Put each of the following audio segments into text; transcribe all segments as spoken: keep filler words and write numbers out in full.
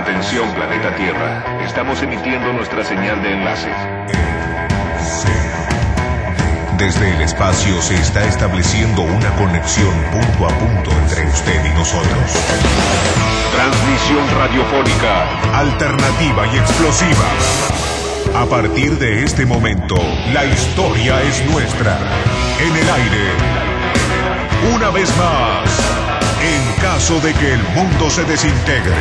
Atención, planeta Tierra. Estamos emitiendo nuestra señal de enlace. Desde el espacio se está estableciendo una conexión punto a punto entre usted y nosotros. Transmisión radiofónica alternativa y explosiva. A partir de este momento, la historia es nuestra. En el aire, una vez más, en caso de que el mundo se desintegre.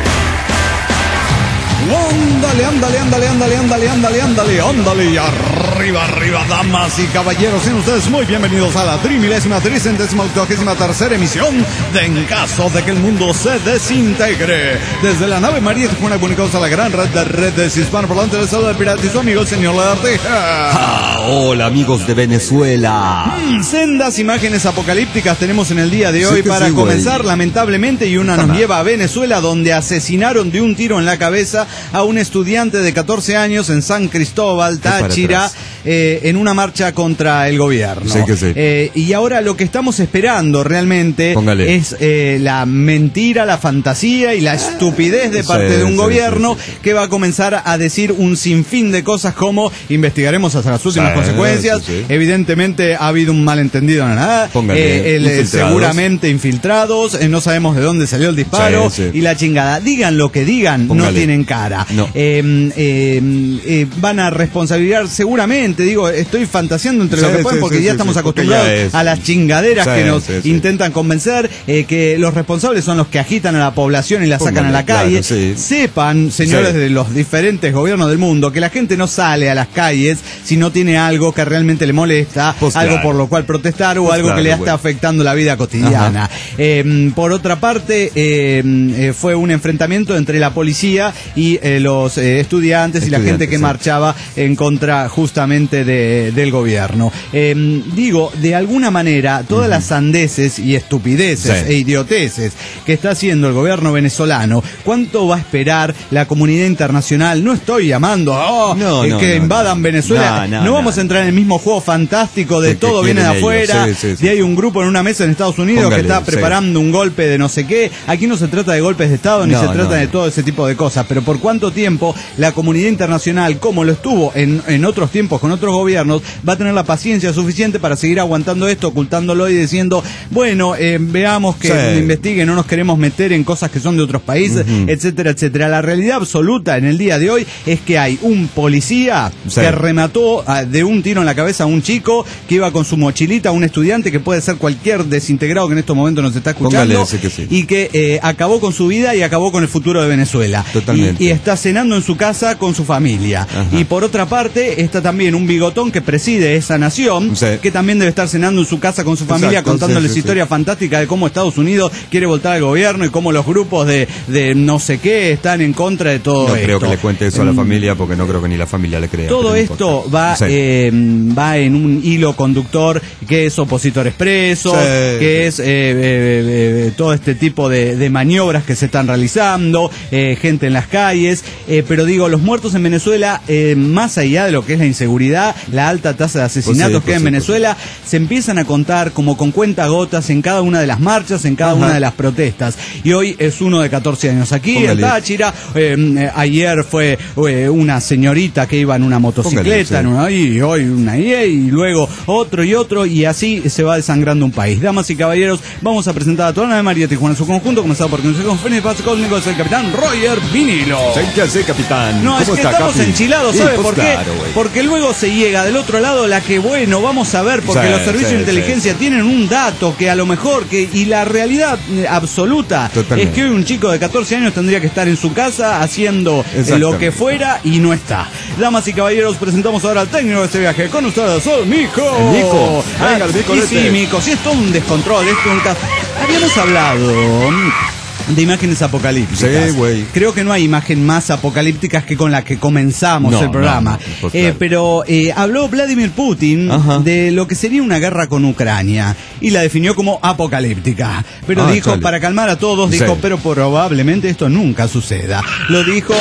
Ándale, ándale, ándale, ándale, ándale, ándale, ándale, ándale, y arriba, arriba, damas y caballeros, sean ustedes muy bienvenidos a la trimilésima, tricentésima, octogésima tercera emisión de En Caso de que el Mundo se Desintegre. Desde la nave María Tijuana comunicados a la gran red de redes hispanoparlantes, les saluda el pirata y su amigo el señor Lagartija. Ah, hola amigos de Venezuela. Mm, sendas imágenes apocalípticas tenemos en el día de hoy sí para sí, comenzar, lamentablemente, y una nos lleva a Venezuela, donde asesinaron de un tiro en la cabeza a un estudiante de catorce años en San Cristóbal, Táchira, eh, en una marcha contra el gobierno. Sí que sí. Eh, y ahora lo que estamos esperando realmente Póngale. es eh, la mentira, la fantasía y la estupidez de parte Sí, de un sí, gobierno sí, sí, sí. que va a comenzar a decir un sinfín de cosas como investigaremos hasta las últimas Sí, consecuencias. sí, sí. Evidentemente ha habido un malentendido en nada. Póngale, Eh, el, eh, infiltrados. seguramente infiltrados, eh, no sabemos de dónde salió el disparo Sí, sí. y la chingada. Digan lo que digan, Póngale. no tienen cara. No. Eh, eh, eh, van a responsabilizar seguramente, digo, estoy fantaseando entre Sí, lo que pueden sí, porque sí, ya sí, estamos sí, porque acostumbrados ya es- a las chingaderas Sí, que nos sí, sí. intentan convencer, eh, que los responsables son los que agitan a la población y la sacan Póngale, a la calle. claro, sí. Sepan, señores Sí. de los diferentes gobiernos del mundo, que la gente no sale a las calles si no tiene algo que realmente le molesta, Pues algo claro. por lo cual protestar o Pues algo que claro, le está bueno. afectando la vida cotidiana. Eh, por otra parte, eh, eh, fue un enfrentamiento entre la policía y eh, los eh, estudiantes y la gente que sí. marchaba en contra justamente de, del gobierno. Eh, digo, de alguna manera, todas las sandeces y estupideces Sí. e idioteces que está haciendo el gobierno venezolano, ¿cuánto va a esperar la comunidad internacional? No estoy llamando a oh, No, eh, no, que no, invadan no. Venezuela. No, No, no, vamos no. a entrar en el mismo juego fantástico de ¿Qué- qué todo viene de quieren ellos? afuera, Sí, sí, sí. de hay un grupo en una mesa en Estados Unidos Póngale, que está sí. preparando un golpe de no sé qué. Aquí no se trata de golpes de Estado ni No, se trata no, de no. todo ese tipo de cosas, pero por cuánto tiempo la comunidad internacional, como lo estuvo en, en otros tiempos con otros gobiernos, va a tener la paciencia suficiente para seguir aguantando esto, ocultándolo y diciendo, bueno, eh, veamos que Sí. investiguen, no nos queremos meter en cosas que son de otros países, Ujú. etcétera, etcétera. La realidad absoluta en el día de hoy es que hay un policía Sí. que remató ah, de un tiro en la cabeza a un chico que iba con su mochilita, un estudiante que puede ser cualquier desintegrado que en estos momentos nos está escuchando, Póngale, sí que sí. y que eh, acabó con su vida y acabó con el futuro de Venezuela. Totalmente. Y, y está cenando en su casa con su familia. Ajá. Y por otra parte está también un bigotón que preside esa nación, Sí. que también debe estar cenando en su casa con su familia, Exacto, contándoles sí, sí, historias fantásticas de cómo Estados Unidos quiere voltar al gobierno y cómo los grupos de, de no sé qué están en contra de todo No esto. creo que le cuente eso a la Mm, familia porque no creo que ni la familia le crea. todo pero no esto importa. va, Sí. eh, va en un hilo conductor que es opositores presos, Sí. que es eh, eh, eh, todo este tipo de, de maniobras que se están realizando, eh, gente en las calles, eh, pero digo, los muertos en Venezuela, eh, más allá de lo que es la inseguridad, la alta tasa de asesinatos Pues sí, que hay en pues sí, Venezuela, se empiezan a contar como con cuentagotas en cada una de las marchas, en cada Ajá. una de las protestas. Y hoy es uno de catorce años aquí, en Póngale. Táchira. Eh, eh, ayer fue eh, una señorita que iba en una motocicleta, Póngale, sí. en una, y hoy una I E, y luego otro y otro, y así se va desangrando un país. Damas y caballeros, vamos a presentar a toda la nave María Tijuana en su conjunto, comenzado por Consejo Fénix Paz Cósmico, es el capitán Roger Vinilo. Sí, ya sé, capitán. No, es ¿Cómo que está, estamos Capi? enchilados, Sí, ¿sabe pues por qué? claro, güey. Porque luego se llega del otro lado la que, bueno, vamos a ver, porque Sí, los servicios sí, de inteligencia sí, sí. tienen un dato que a lo mejor, que y la realidad eh, absoluta Totalmente. es que hoy un chico de catorce años tendría que estar en su casa haciendo eh, lo Exactamente. que fuera y no está. Damas y caballeros, presentamos ahora al técnico de este viaje. Con ustedes, el Mico. El Mico. Venga, el Mico y este. sí, Mico, sí, es todo un descontrol. Esto es un caso. Habíamos hablado de imágenes apocalípticas. Sí, güey. Creo que no hay imagen más apocalípticas que con la que comenzamos No, el programa. no, no, pues Eh, claro. pero eh, habló Vladimir Putin Ajá. de lo que sería una guerra con Ucrania y la definió como apocalíptica. Pero Ah, dijo, chale. para calmar a todos, dijo, Sí. pero probablemente esto nunca suceda. Lo dijo,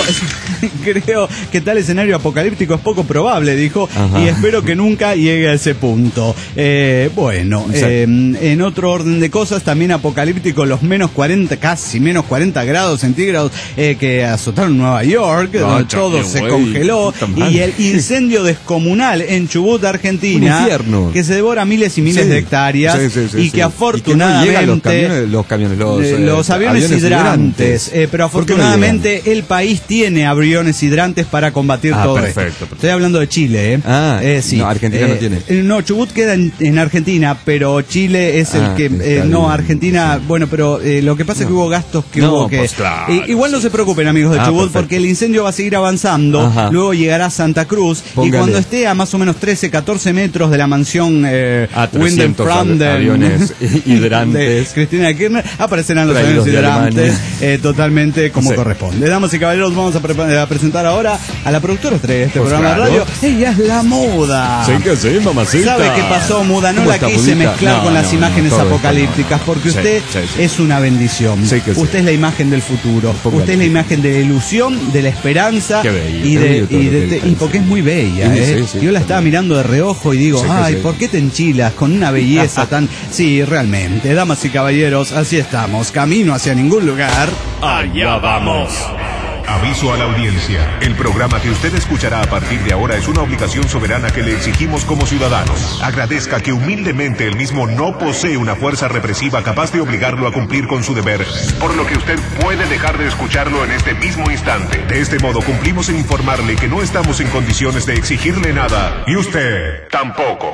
creo que tal escenario apocalíptico es poco probable, dijo, Ajá. y espero que nunca llegue a ese punto. Eh, bueno, Sí. eh, en otro orden de cosas, también apocalíptico, los menos cuarenta, casi y menos cuarenta grados centígrados eh, que azotaron Nueva York, No, donde todo se güey, congeló, y el incendio descomunal en Chubut, Argentina, que se devora miles y miles sí, de hectáreas sí, sí, sí, y sí. que afortunadamente... Y que no llegan los camiones, los, camiones, los, eh, eh, los aviones, aviones hidrantes, hidrantes. eh, pero afortunadamente no el país tiene aviones hidrantes para combatir ah, todo perfecto, esto. perfecto. Estoy hablando de Chile, ¿eh? Ah, eh, sí. no, Argentina eh, no tiene. Eh, no, Chubut queda en, en Argentina, pero Chile es Ah, el que... Eh, no, Argentina, sí. Bueno, pero eh, lo que pasa no. es que hubo gastos que no, hubo que... Pues claro, eh, igual no se preocupen, amigos de ah, Chubut, perfecto. porque el incendio va a seguir avanzando, Ajá. luego llegará a Santa Cruz, Póngale. y cuando esté a más o menos trece, catorce metros de la mansión eh, Windenfranden, aviones hidrantes de Cristina Kirchner, aparecerán los aviones hidrantes eh, totalmente como sí. corresponde. Damas y caballeros, vamos a, pre a presentar ahora a la productora de este pues programa claro. de radio. Ella es la Muda. Sí que sí, mamacita. ¿Sabe qué pasó, Muda? No la quise Budita? mezclar no, con las no, imágenes no, apocalípticas, porque sí, usted sí, sí. es una bendición. Sí usted sí. es la imagen del futuro. Póngale. Usted es la imagen de la ilusión, de la esperanza. Qué bella, y, de, qué y, de, de, y porque es muy bella. Sí, ¿eh? sí, sí, Yo la estaba mirando de reojo y digo, sí, ay, sí. ¿por qué te enchilas con una belleza tan... Sí, realmente, damas y caballeros, así estamos. Camino hacia ningún lugar. Allá vamos. Aviso a la audiencia. El programa que usted escuchará a partir de ahora es una obligación soberana que le exigimos como ciudadanos. Agradezca que humildemente el mismo no posee una fuerza represiva capaz de obligarlo a cumplir con su deber, por lo que usted puede dejar de escucharlo en este mismo instante. De este modo cumplimos en informarle que no estamos en condiciones de exigirle nada, y usted tampoco.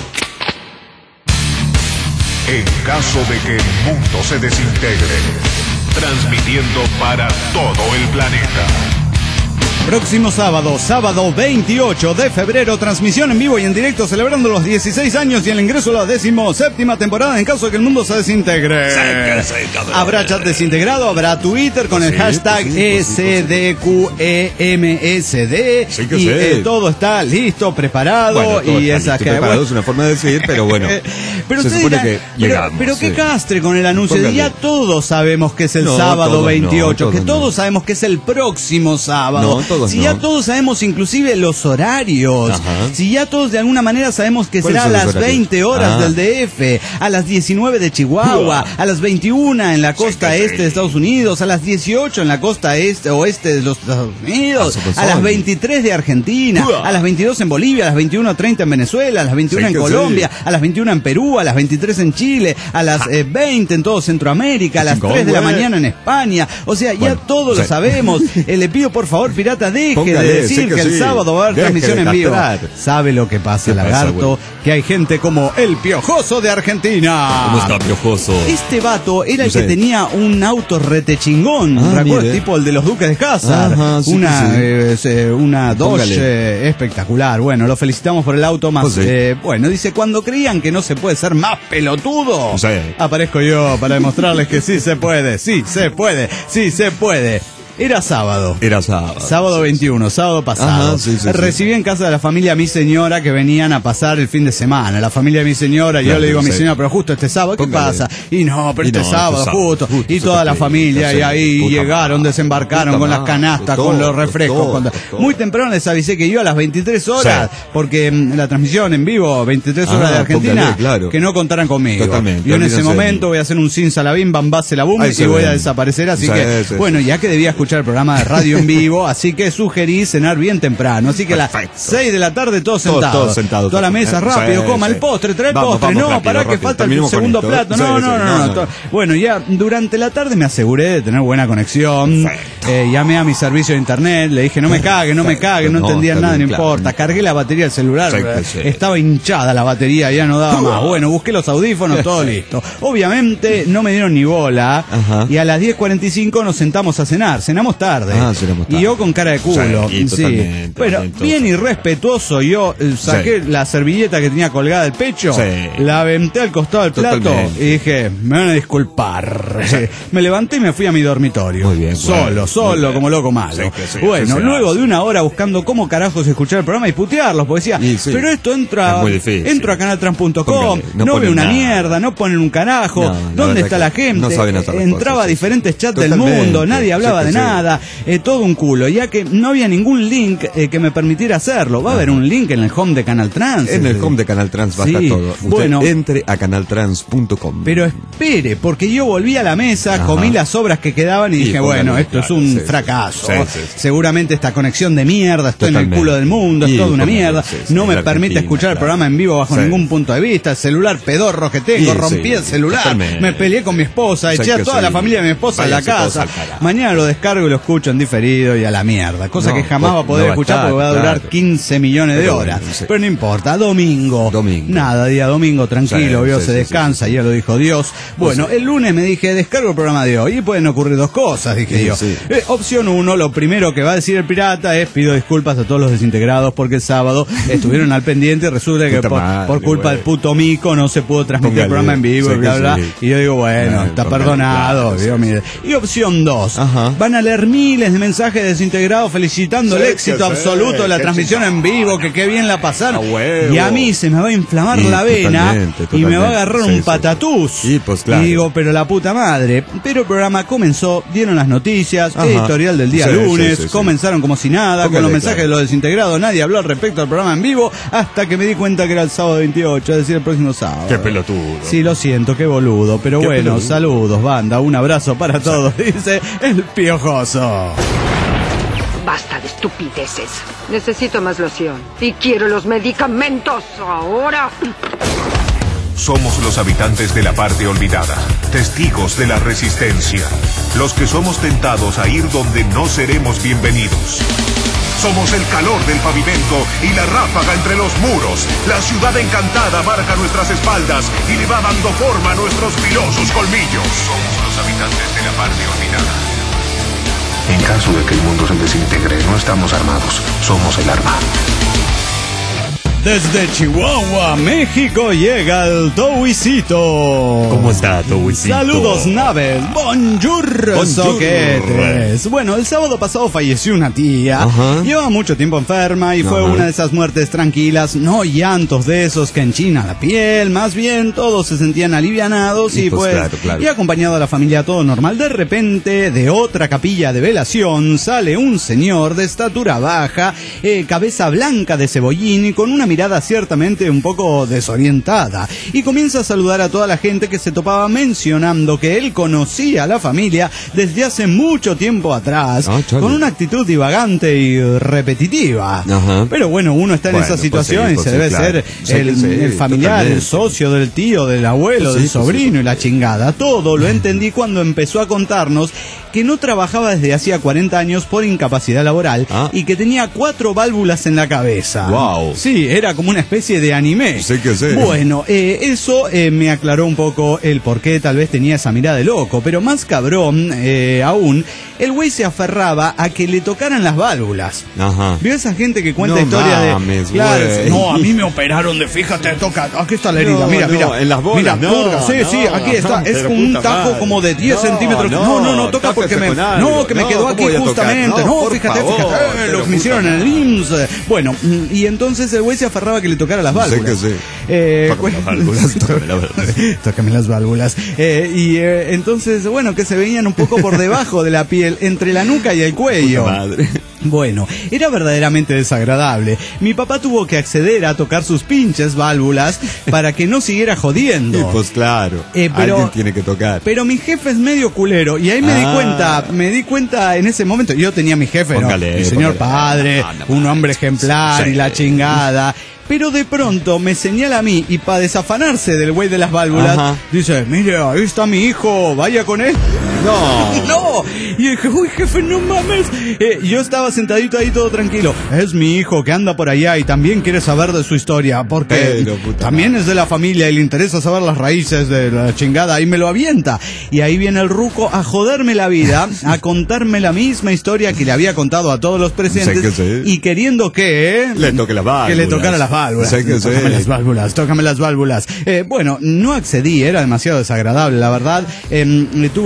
En caso de que el mundo se desintegre, transmitiendo para todo el planeta. Próximo sábado, sábado veintiocho de febrero, transmisión en vivo y en directo celebrando los dieciséis años y el ingreso a la decimoséptima temporada en caso de que el mundo se desintegre. Sí, sí, habrá chat desintegrado, habrá Twitter con el sí, hashtag sí, S D Q E M S D sí, y sí. Eh, todo está listo, preparado bueno, todo y esa que preparado bueno. es una forma de decir, pero bueno. pero se supone dirá, que llegamos. Pero, pero sí. qué castre con el anuncio. Póngale. Ya todos sabemos que es el no, sábado todos veintiocho, no, todos que todos no. sabemos que es el próximo sábado. No, Todos si no. ya todos sabemos inclusive los horarios, Ajá. si ya todos de alguna manera sabemos que será a las veinte horas ah. del D F, a las diecinueve de Chihuahua, a las veintiuna en la costa sí, este sí. de Estados Unidos, a las dieciocho en la costa este oeste de los Estados Unidos, a las veintitrés de Argentina, a las veintidós en Bolivia, a las veintiuno treinta en Venezuela, a las veintiuna sí, en Colombia, sí. a las veintiuna en Perú, a las veintitrés en Chile, a las eh, veinte en todo Centroamérica, a las tres de la mañana en España. O sea, bueno, ya todo sí. lo sabemos. Eh, le pido por favor, pirata, deje Póngale, de decir que, que el sí. sábado va a haber Deje transmisión en vivo. ¿Sabe lo que pasa, Lagarto? Pasa, que hay gente como el Piojoso de Argentina. ¿Cómo está, Piojoso? Este vato era el sí. que tenía un auto retechingón, ah, ¿recuerdas? Tipo el de los Duques de Hazard. Ajá, sí, una sí. Eh, una Dodge eh, espectacular. Bueno, lo felicitamos por el auto más. Pues sí. eh, bueno, dice, cuando creían que no se puede ser más pelotudo, sí. aparezco yo para demostrarles que sí se puede, sí se puede, sí se puede. Era sábado. Era sábado. Sábado veintiuno, sábado pasado. Ajá, sí, sí, Recibí sí. en casa de la familia mi señora que venían a pasar el fin de semana. La familia de mi señora, claro, yo le digo a mi sí. señora, pero justo este sábado, ¿qué Póngale. pasa? Y no, pero y este, no, sábado, este sábado, justo. justo y toda la familia, y ahí llegaron, madre, desembarcaron con las canastas, todo, con los refrescos. Todo, con... todo. Muy temprano les avisé que iba a las veintitrés horas, sí. porque mm, la transmisión en vivo, veintitrés horas ah, de Argentina, póngale, claro. que no contaran conmigo. Totalmente, yo en ese momento voy a hacer un sin salabim, bambase la boom, y voy ven. a desaparecer. Así sí, que, sí, bueno, ya que debía escuchar el programa de radio en vivo, así que sugerí cenar bien temprano, así que a las seis de la tarde todos sentados, todos, todos sentados, toda la mesa rápido, sí, coma sí. el postre, trae el vamos, postre, vamos, no, rápido, para rápido, que falta el segundo plato, no, sí, no, sí, no, no, no, no. Bueno, ya durante la tarde me aseguré de tener buena conexión, eh, llamé a mi servicio de internet, le dije no me cague, no me cague, no, no entendían nada, no claro. importa, cargué la batería del celular, sí, sí. estaba hinchada la batería, ya no daba más, bueno, busqué los audífonos, todo listo, obviamente no me dieron ni bola, Ajá. y a las diez cuarenta y cinco nos sentamos a cenar, cenamos tarde, ah, y yo con cara de culo, sí, sí. Bueno, bien irrespetuoso, yo saqué sí. la servilleta que tenía colgada del pecho, sí. la aventé al costado del plato Totalmente. y dije, me van a disculpar. Sí. Me levanté y me fui a mi dormitorio. Muy bien, solo, bueno, solo, como loco malo. Sí, sí, bueno, sí, luego de una hora buscando cómo carajos escuchar el programa y putearlos, porque decía, sí. pero esto entra, entro a canaltrans punto com, no, no ve una nada. mierda, no ponen un carajo, no, ¿dónde está la gente? No saben hacer Entraba a diferentes chats Totalmente. del mundo, nadie hablaba sí, de nada, eh, todo un culo, ya que no había ningún link eh, que me permitiera hacerlo. Va a haber un link en el home de Canal Trans. En el home de Canal Trans va a sí. estar todo. Usted bueno, entre a canal trans punto com. Pero espere, porque yo volví a la mesa, Ajá. comí las sobras que quedaban y, y dije, bueno, esto claro, es un sí, fracaso. Sí, sí, sí. Seguramente esta conexión de mierda, estoy Totalmente. en el culo del mundo, es toda una mierda. Sí, sí, no me permite escuchar claro. el programa en vivo bajo sí. ningún punto de vista. El celular pedorro que tengo, sí, rompí sí, el celular, totalmente. me peleé con mi esposa, eché a toda sí. la familia de mi esposa Vaya a la casa. Mañana lo descargo y lo escucho en diferido y a la mierda. Cosa no, que jamás va a poder no escuchar va a estar, porque va a durar claro. quince millones de horas. Bueno, sí. Pero no importa, domingo. domingo. Nada, día domingo, tranquilo, sí, vio, sí, se sí, descansa, sí, sí. ya lo dijo Dios. Bueno, sí. el lunes me dije, descargo el programa de hoy y pueden ocurrir dos cosas, dije sí, yo. Sí. Eh, opción uno, lo primero que va a decir el pirata es pido disculpas a todos los desintegrados porque el sábado estuvieron al pendiente y resulta que por, madre, por culpa wey. del puto mico no se pudo transmitir Póngale, el programa en vivo y bla, bla. Sí. Y yo digo, bueno, Ay, está perdonado. Claro, sí, sí. Y opción dos, Ajá. van a leer miles de mensajes de desintegrados felicitando sí, el éxito absoluto de la transmisión chido. en vivo, que qué bien la pasaron. Y a mí se me va a inflamar sí, la vena totalmente, totalmente. y me va a agarrar sí, un sí. patatús. Sí, pues claro. Y digo, pero la puta madre. Pero el programa comenzó, dieron las noticias, Ajá. editorial del día sí, lunes, sí, sí, comenzaron sí. como si nada, Póngale, con los mensajes claro. de los desintegrados, nadie habló al respecto al programa en vivo, hasta que me di cuenta que era el sábado veintiocho, es decir, el próximo sábado. Qué pelotudo. Sí, lo siento, qué boludo, pero qué bueno, pelotudo. Saludos, banda, un abrazo para todos, dice el Piojoso. Basta de estupideces. Necesito más loción. Y quiero los medicamentos ahora. Somos los habitantes de la parte olvidada, testigos de la resistencia, los que somos tentados a ir donde no seremos bienvenidos. Somos el calor del pavimento y la ráfaga entre los muros. La ciudad encantada marca nuestras espaldas y le va dando forma a nuestros filosos colmillos. Somos los habitantes de la parte olvidada. En caso de que el mundo se desintegre, no estamos armados, somos el arma. Desde Chihuahua, México, llega el Towisito. ¿Cómo está, Towisito? Saludos, naves. Bonjour, Bonjour. soquetes. Bueno, el sábado pasado falleció una tía. Ajá. Llevaba mucho tiempo enferma y Ajá. fue una de esas muertes tranquilas. No llantos de esos que enchinan la piel. Más bien, todos se sentían alivianados y, y pues, pues claro, claro. y acompañado a la familia todo normal. De repente, de otra capilla de velación, sale un señor de estatura baja, eh, cabeza blanca de cebollín y con una mirada ciertamente un poco desorientada, y comienza a saludar a toda la gente que se topaba, mencionando que él conocía a la familia desde hace mucho tiempo atrás, ah, con una actitud divagante y repetitiva. Ajá. Pero bueno, uno está en bueno, esa situación pues sí, pues y se sí, debe claro. ser el, sí, el familiar, totalmente. el socio del tío, del abuelo, pues sí, del sobrino pues sí, y la chingada. Todo lo entendí cuando empezó a contarnos que no trabajaba desde hacía cuarenta años por incapacidad laboral ah. y que tenía cuatro válvulas en la cabeza. Wow. Sí, era como una especie de anime. Sé que sé. Bueno, eh, eso eh, me aclaró un poco el por qué tal vez tenía esa mirada de loco, pero más cabrón eh, aún, el güey se aferraba a que le tocaran las válvulas. Ajá. ¿Vio esa gente que cuenta no historia mames, de... Claro, güey. No, a mí me operaron de, fíjate, toca, aquí está la herida, no, mira, no, mira. En las bolas, mira, no, purga, sí, no, sí, aquí está, no, es un tajo madre. como de diez no, centímetros. No, no, no, no toca porque me... No, que me quedó aquí justamente. No, no fíjate, favor, fíjate, lo que me hicieron en el I M S S. Bueno, y entonces el güey se aferraba a que le tocara las válvulas. Sé que sí. Eh, tócame las válvulas, tócame las válvulas. Tócame las válvulas. Eh, y eh, entonces, bueno, que se veían un poco por debajo de la piel, entre la nuca y el cuello. Puta madre. Bueno, era verdaderamente desagradable. Mi papá tuvo que acceder a tocar sus pinches válvulas para que no siguiera jodiendo. Y pues claro, eh, pero, alguien tiene que tocar. Pero mi jefe es medio culero y ahí me ah. di cuenta, me di cuenta en ese momento. Yo tenía mi jefe, póngale, ¿no? Mi señor póngale. padre, no, no, un hombre ejemplar sí. y la chingada. Pero de pronto me señala a mí y para desafanarse del güey de las válvulas, Ajá. dice, mire, ahí está mi hijo, vaya con él. No. No. Y dije, uy, jefe, no mames. Eh, yo estaba sentadito ahí todo tranquilo. Es mi hijo que anda por allá y también quiere saber de su historia, porque Pero, también madre. es de la familia y le interesa saber las raíces de la chingada, y me lo avienta. Y ahí viene el ruco a joderme la vida, a contarme la misma historia que le había contado a todos los presentes, sí. y queriendo que... Eh, le toque las válvulas. Que le tocara las válvulas. Sí, que tócame sí. las válvulas, tócame las válvulas. Eh, bueno, no accedí, era demasiado desagradable, la verdad. Eh, tuve que ignorar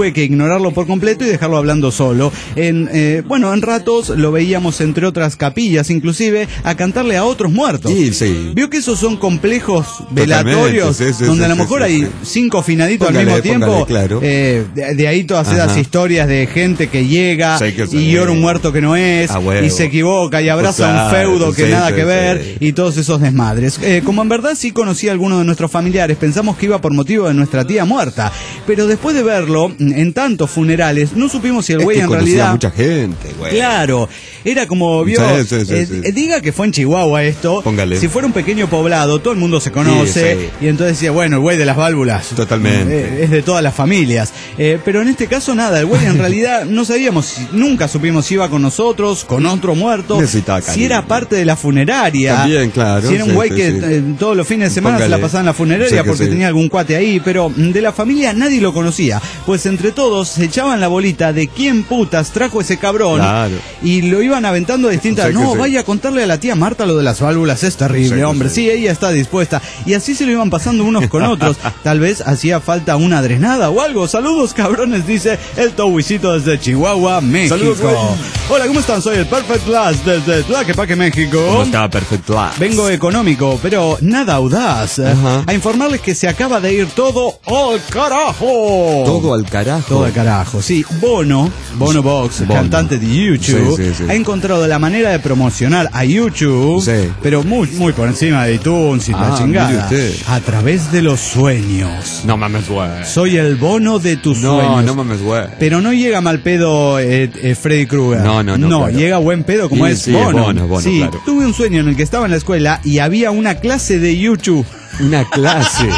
ignorarlo por completo y dejarlo hablando solo. En, eh, bueno, en ratos lo veíamos entre otras capillas, inclusive, a cantarle a otros muertos. Sí, sí. Vio que esos son complejos velatorios, sí, sí, donde sí, a lo sí, mejor sí, hay sí. cinco finaditos Póngale, al mismo tiempo. póngale, claro. eh, de, de ahí todas esas Ajá. historias de gente que llega Sí, que sí. y llora un muerto que no es, A huevo. y se equivoca y abraza Claro, un feudo que sí, nada sí, que ver, sí. y todos esos desmadres. Eh, como en verdad sí conocí a algunos de nuestros familiares, pensamos que iba por motivo de nuestra tía muerta, pero después de verlo en tantos funerales, no supimos si el Es güey que en conocía realidad... a mucha gente, güey. Claro, era como vio, Sí, sí, sí, eh, sí. eh, diga que fue en Chihuahua esto, Póngale. si fuera un pequeño poblado, todo el mundo se conoce, Sí, sí. y entonces decía, bueno, el güey de las válvulas. Totalmente. Eh, es de todas las familias. Eh, pero en este caso nada, el güey en realidad no sabíamos, si- nunca supimos si iba con nosotros, con otro muerto, Necesitaba si cariño. era parte de la funeraria. También, claro, Si era un sí, güey sí, que sí. eh, todos los fines de semana se la Póngale. pasaba en la funeraria Sí que porque sí. tenía algún cuate ahí, pero mm, de la familia nadie lo conocía. Pues entre todos se echaban la bolita de quién putas trajo ese cabrón. Claro. Y lo iban aventando a distintas. Sí que No, sí. vaya a contarle a la tía Marta lo de las válvulas, es terrible, Sí que hombre. sí. Sí, ella está dispuesta. Y así se lo iban pasando unos con otros. Tal vez hacía falta una drenada o algo. Saludos, cabrones, dice el Towisito desde Chihuahua, México. Saludos, güey. Hola, ¿cómo están? Soy el Perfect Glass desde Tlaquepaque, México. ¿Cómo está? Perfecto. Vengo económico, pero nada audaz. Ajá. A informarles que se acaba de ir todo al carajo. Todo al carajo. Todo al carajo, sí. Bono, Bono Box, Bono. cantante de YouTube, Sí, sí, sí. ha encontrado la manera de promocionar a YouTube, Sí. pero muy, muy por encima de iTunes y Ah, la chingada, mire usted. a través de los sueños. No mames, güey. Soy el bono de tus No, sueños. no mames, güey. Pero no llega mal pedo eh, eh, Freddy Krueger. No, no, no, claro. llega buen pedo como Sí, es sí, Bono. Bono, Bono, sí, claro. tuve un sueño en el que estaba en la escuela y había una clase de YouTube. Una clase.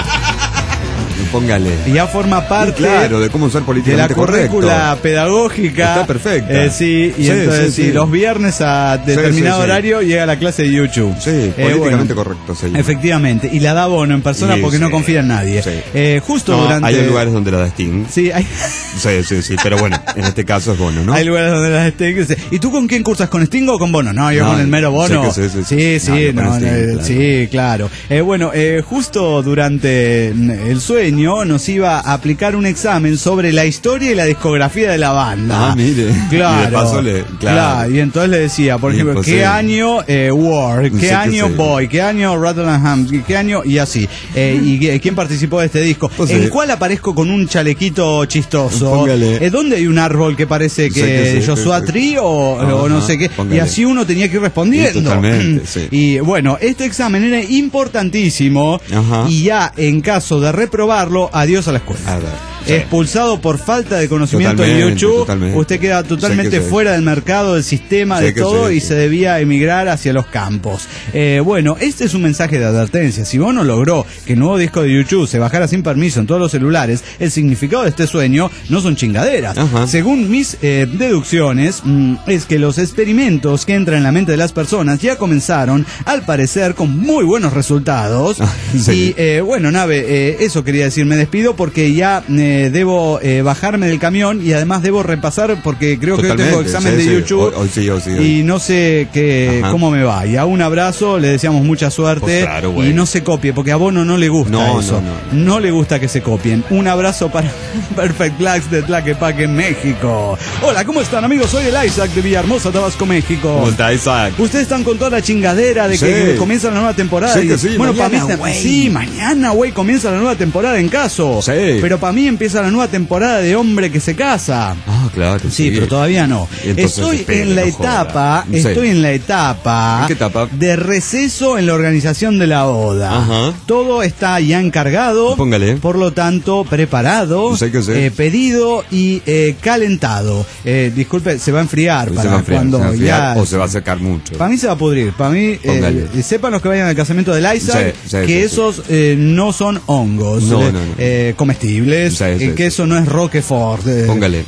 Póngale. Y ya forma parte Sí, claro, de cómo ser de la políticamente currícula correcto. pedagógica. Está perfecta. Eh, sí, y Sí, entonces sí, sí, sí. los viernes a determinado sí, sí. horario llega la clase de YouTube. Sí, Eh, políticamente bueno, correcto, sí. Efectivamente, y la da Bono en persona Sí, porque sí. no confía en nadie. Sí. Eh, justo No, durante... hay lugares donde la da Sting. Sí, hay... Sí, sí, sí. Pero bueno, en este caso es Bono, ¿no? Hay lugares donde las Sting dice, ¿y tú con quién cursas? ¿Con Sting o con Bono? No, yo No, con el mero Bono. sí que sí, sí, sí, sí. sí, No, yo no, con Sting, eh, claro. sí, claro. Eh, bueno, eh, justo durante mm, el sueño nos iba a aplicar un examen sobre la historia y la discografía de la banda. Ah, mire. Claro. Y de paso le- claro. Y entonces le decía, por Y ejemplo, pues, ¿qué sí. año eh, War? ¿Qué Sí que año sí. Boy? ¿Qué año Rattle and Hum? ¿Qué año? Y así. Eh, ¿Y qué- quién participó de este disco? Pues, ¿En sí. cuál aparezco con un chalequito chistoso? Póngale. Eh, ¿Dónde hay un árbol que parece Sí que que sí, Joshua sí, sí. Tree o, o no Ajá, sé qué? Y póngale. así uno tenía que ir respondiendo. Sí, totalmente, sí. Y bueno, este examen era importantísimo Ajá. y ya en caso de reprobarlo, adiós a la escuela. A ver. Sí. Expulsado por falta de conocimiento en Totalmente, YouTube, totalmente. usted queda totalmente Sí que sí. fuera del mercado, del sistema, Sí de que todo sí, y sí. se debía emigrar hacia los campos. Eh, bueno, este es un mensaje de advertencia. Si Bono logró que el nuevo disco de YouTube se bajara sin permiso en todos los celulares, el significado de este sueño no son chingaderas. Ajá. Según mis eh, deducciones, mm, es que los experimentos que entran en la mente de las personas ya comenzaron, al parecer, con muy buenos resultados. Ah, sí. Y eh, bueno, Nave, eh, eso quería decir, me despido porque ya eh, debo eh, bajarme del camión y además debo repasar porque creo que hoy tengo Totalmente, examen sí, de sí. YouTube. Hoy- hoy sí, hoy sí, hoy. Y no sé qué, Ajá. cómo me va. Y a un abrazo, le deseamos mucha suerte. Pues claro, güey. Y no se copie, porque a Bono no le gusta No, eso. no, no. No le gusta que se copien. Un abrazo para Perfect Blacks de Tlaquepaque, México. Hola, ¿cómo están, amigos? Soy el Isaac de Villahermosa, Tabasco, México. ¿Cómo está Isaac? Ustedes están con toda la chingadera de que Sí. comienza la nueva temporada. Sí que Y- sí, bueno, mañana, para mí, güey. sí, mañana, güey, comienza la nueva temporada en caso. Sí. Pero para mí empieza la nueva temporada de hombre que se casa. Ah, claro. Sí, pero todavía no. Y entonces, Estoy espere, en la no etapa, joda. Sí. estoy en la etapa, ¿En qué etapa? de receso en la organización de la boda. Ajá. Todo está ya encargado, Póngale. por lo tanto preparado, Sí que sí. eh, pedido y eh, calentado. Eh, disculpe, se va a enfriar Se para va a enfriar, cuando se va a enfriar ya. o se va a secar mucho. Para mí se va a pudrir. Para mí, Póngale. eh, sepan los que vayan al casamiento del Isaac, Sí, sí, que sí, esos eh, no son hongos No, eh, no, no. eh, comestibles, Sí, sí, eh, que sí. eso no es Roquefort. eh, Póngale. eh, no,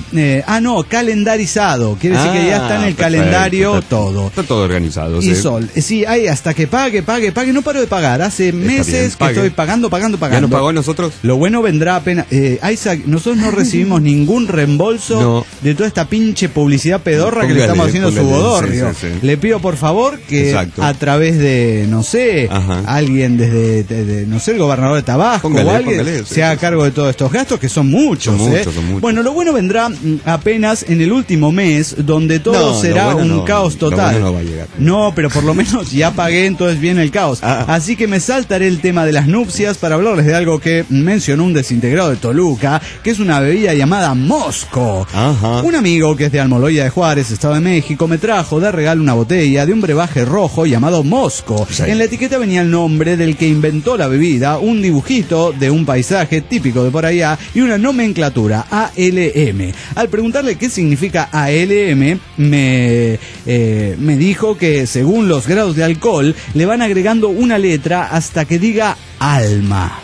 Eh, ah, no, calendarizado. Quiere decir Ah, que ya está en el perfecto, calendario está, todo. Está todo organizado. Y sí. Sol, eh, sí, hay hasta que pague, pague, pague. No paro de pagar. Hace meses bien, que pague. estoy pagando, pagando, pagando. ¿Ya nos pagó a nosotros? Lo bueno vendrá apenas. Eh, Isaac, nosotros no recibimos ningún reembolso No. de toda esta pinche publicidad pedorra que le Póngale, estamos haciendo a su póngale, bodorrio. sí, sí, sí. Le pido por favor que Exacto. a través de, no sé, Ajá. alguien desde, de- de, no sé, el gobernador de Tabasco Póngale, o alguien póngale, sí, se haga sí, cargo de todos estos gastos que son muchos. Son ¿eh? muchos, son muchos. Bueno, lo bueno vendrá mm, apenas en el último mes, donde todo No, lo será bueno un no, caos lo total. bueno no va a llegar. No, pero por lo menos ya pagué, entonces viene el caos. Ah. Así que me saltaré el tema de las nupcias para hablarles de algo que mencionó un desintegrado de Toluca, que es una bebida llamada Mosco. Ajá. Un amigo que es de Almoloya de Juárez, Estado de México, me trajo de regalo una botella de un brebaje rojo llamado Mosco. Sí. En la etiqueta venía el nombre del que inventó la bebida, un dibujito de un paisaje típico de por allá y una nomenclatura, A L M. Al preguntarle qué significa A L M, me, eh, me dijo que según los grados de alcohol, le van agregando una letra hasta que diga alma.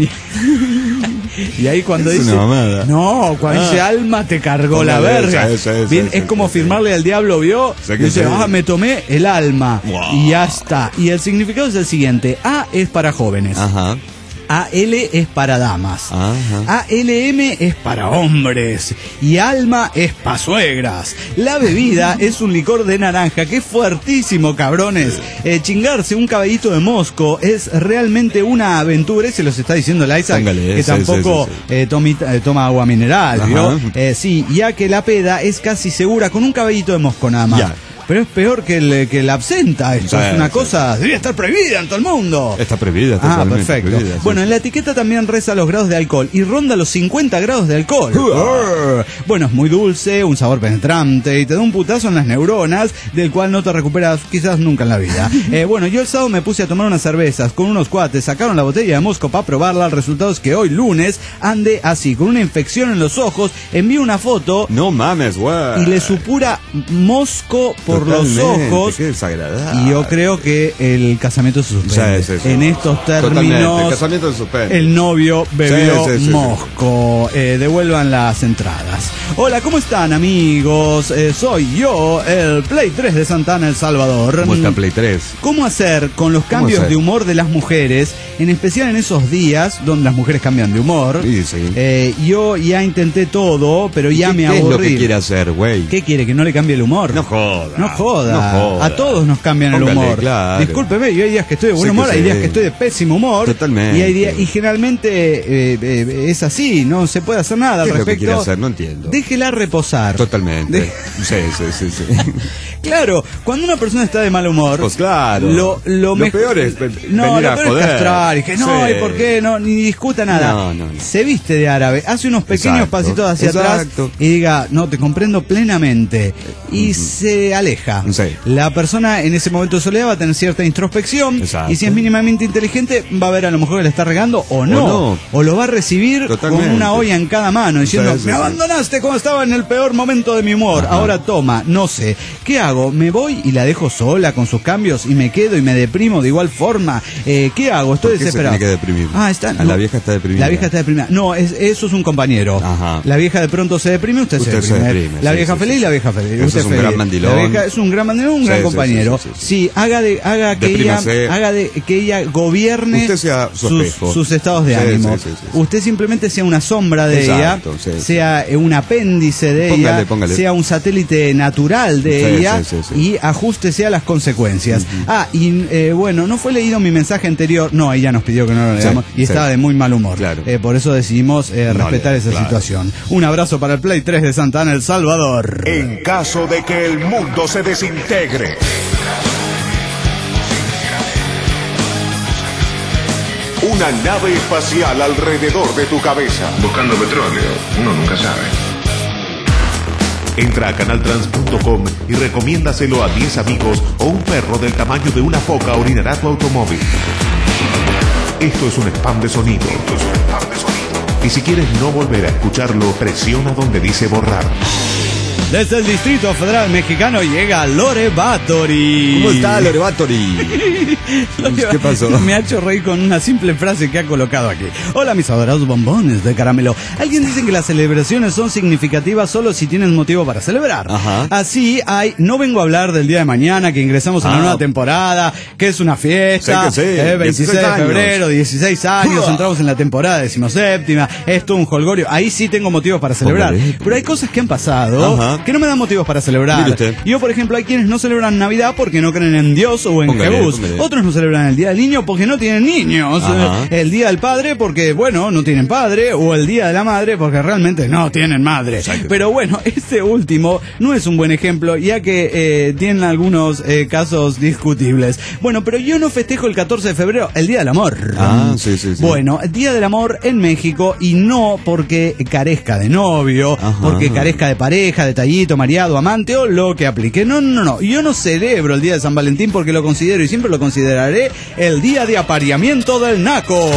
Y ahí cuando Es dice una mamada. no, cuando Ah. dice alma te cargó la Póngale, verga. esa, esa, Bien, esa, es como esa, firmarle al diablo, ¿vio? Sé que Dice, sí. ah, me tomé el alma. Wow. Y ya está. Y el significado es el siguiente: A es para jóvenes. Ajá. A L es para damas. Ajá. A L M es para hombres. Y alma es para suegras. La bebida es un licor de naranja que es fuertísimo, cabrones. Eh, chingarse un caballito de Mosco es realmente una aventura. Y se los está diciendo la Isaac, Póngale, que sí, tampoco sí, sí, sí. eh, tomi- eh, toma agua mineral, ¿vio? Ajá. Eh, sí, ya que la peda es casi segura con un caballito de Mosco nada más. Ya. Pero es peor que, el, que la absenta. Esto Sí, es una sí. cosa, debería estar prohibida en todo el mundo. Está prohibida, está Ah, totalmente perfecto. prohibida, sí. Bueno, en la etiqueta también reza los grados de alcohol y ronda los cincuenta grados de alcohol. Urgh. Bueno, es muy dulce, un sabor penetrante y te da un putazo en las neuronas del cual no te recuperas quizás nunca en la vida. Eh, bueno, yo el sábado me puse a tomar unas cervezas con unos cuates, sacaron la botella de Mosco para probarla. El resultado es que hoy lunes ande así, con una infección en los ojos, envío una foto No mames, güey. y le supura Mosco por Totalmente, los ojos. Qué desagradable. Y yo creo que el casamiento se suspende. Sí, sí, sí. En estos Totalmente, términos, el casamiento se suspende. el novio bebió Sí, sí, sí, Mosco. Eh, devuelvan las entradas. Hola, ¿cómo están, amigos? Eh, soy yo, el Play tres de Santana, El Salvador. ¿Cómo está Play tres? ¿Cómo hacer con los cambios hacer? de humor de las mujeres, en especial en esos días donde las mujeres cambian de humor? Sí, sí. Eh, yo ya intenté todo, pero ya ¿Qué, me qué aburrí. es lo que quiere hacer, güey? ¿Qué quiere? ¿Que no le cambie el humor? No joda. No joda. No joda. A todos nos cambian el Póngale, humor. claro. Discúlpeme, yo hay días que estoy de buen Sé que humor, hay sí. días que estoy de pésimo humor. Totalmente. Y, hay días, y generalmente eh, eh, es así, no se puede hacer nada al ¿Qué es lo que respecto. quiere hacer? No entiendo. Déjela reposar. Totalmente. De- Sí, sí, sí, sí. Claro, cuando una persona está de mal humor, Pues claro. lo, lo, Lo mej- peor es ve- no, venir lo a peor joder. es castrar, y que no, Sí. ¿y por qué? No, ni discuta nada. No, no, no. Se viste de árabe, hace unos pequeños Exacto, pasitos hacia exacto. atrás y diga, no, te comprendo plenamente. Y se aleja. Sí. La persona en ese momento de soledad va a tener cierta introspección. Exacto. Y si es mínimamente inteligente, va a ver a lo mejor que le está regando o no. O no. O lo va a recibir Totalmente. con una olla en cada mano, diciendo, Sí, sí, me sí. abandonaste cuando estaba en el peor momento de mi humor. Ajá. Ahora toma, no sé. ¿Qué hago? ¿Me voy y la dejo sola con sus cambios y me quedo y me deprimo de igual forma? Eh, ¿Qué hago? Estoy ¿Por qué se desesperado. tiene que deprimir? Ah, está. Ah, la vieja está deprimida. La vieja está deprimida. No, es, eso es un compañero. Ajá. La vieja de pronto se deprime, usted, Usted se se deprime. deprime, La sí, vieja sí, feliz, sí. la vieja feliz. Eso Usted es un feliz. gran mandilón. La vieja es un gran mandilón, un Sí, gran sí, compañero. sí, sí, sí. Sí, haga de, haga que ella, Deprímase. haga de que ella gobierne Usted sea su sus, espejo. sus estados de Sí, ánimo. sí, sí, sí, sí. Usted simplemente sea una sombra de Exacto, ella, sí, sí. sea eh, un apéndice de Póngale, ella, póngale. sea un satélite natural de Sí, ella sí, sí, sí. y ajústese a las consecuencias. Ah, y eh, bueno, no fue leído mi mensaje anterior. No, ella nos pidió que no lo Sí, leamos y sí. estaba de muy mal humor. Claro. Eh, por eso decidimos eh, No respetar le- esa claro. situación. Un abrazo para el Play tres de Santana, El Salvador. En caso de que el mundo se desintegre, una nave espacial alrededor de tu cabeza. Buscando petróleo, uno nunca sabe. Entra a canaltrans punto com y recomiéndaselo a diez amigos o un perro del tamaño de una foca orinará tu automóvil. Esto es un spam de sonido. Esto es un spam de sonido. Y si quieres no volver a escucharlo, presiona donde dice borrar. Desde el Distrito Federal Mexicano llega Lore Báthory. ¿Cómo está, Lore Báthory? ¿Qué pasó? Me ha hecho reír con una simple frase que ha colocado aquí. Hola, mis adorados bombones de caramelo. Alguien dice que las celebraciones son significativas solo si tienes motivo para celebrar. Ajá. Así hay, no vengo a hablar del día de mañana, que ingresamos a Ah. la nueva temporada, que es una fiesta, Sí que sí, eh, veintiséis de dieciséis febrero, años. dieciséis años, Uah. entramos en la temporada decimoséptima, esto un holgorio. Ahí sí tengo motivos para celebrar. Póngale, Pero hay cosas que han pasado Ajá. que no me dan motivos para celebrar. Mire usted. Yo, por ejemplo, hay quienes no celebran Navidad porque no creen en Dios o en Póngale, Jebús. póngale. Otros no celebran el Día del Niño porque no tienen niños. Ajá. Eh, El Día del Padre porque, bueno, no tienen padre. O el Día de la Madre porque realmente no tienen madre. Exacto. Pero bueno, este último no es un buen ejemplo, ya que eh, tienen algunos eh, casos discutibles. Bueno, pero yo no festejo el catorce de febrero, el Día del Amor. Ah, sí, sí, sí. Bueno, Día del Amor en México, y no porque carezca de novio, Ajá. porque carezca de pareja, detallito, mareado, amante o lo que aplique. No, no, no. Yo no celebro el Día de San Valentín porque lo considero y siempre lo consideraré el día de apareamiento del naco.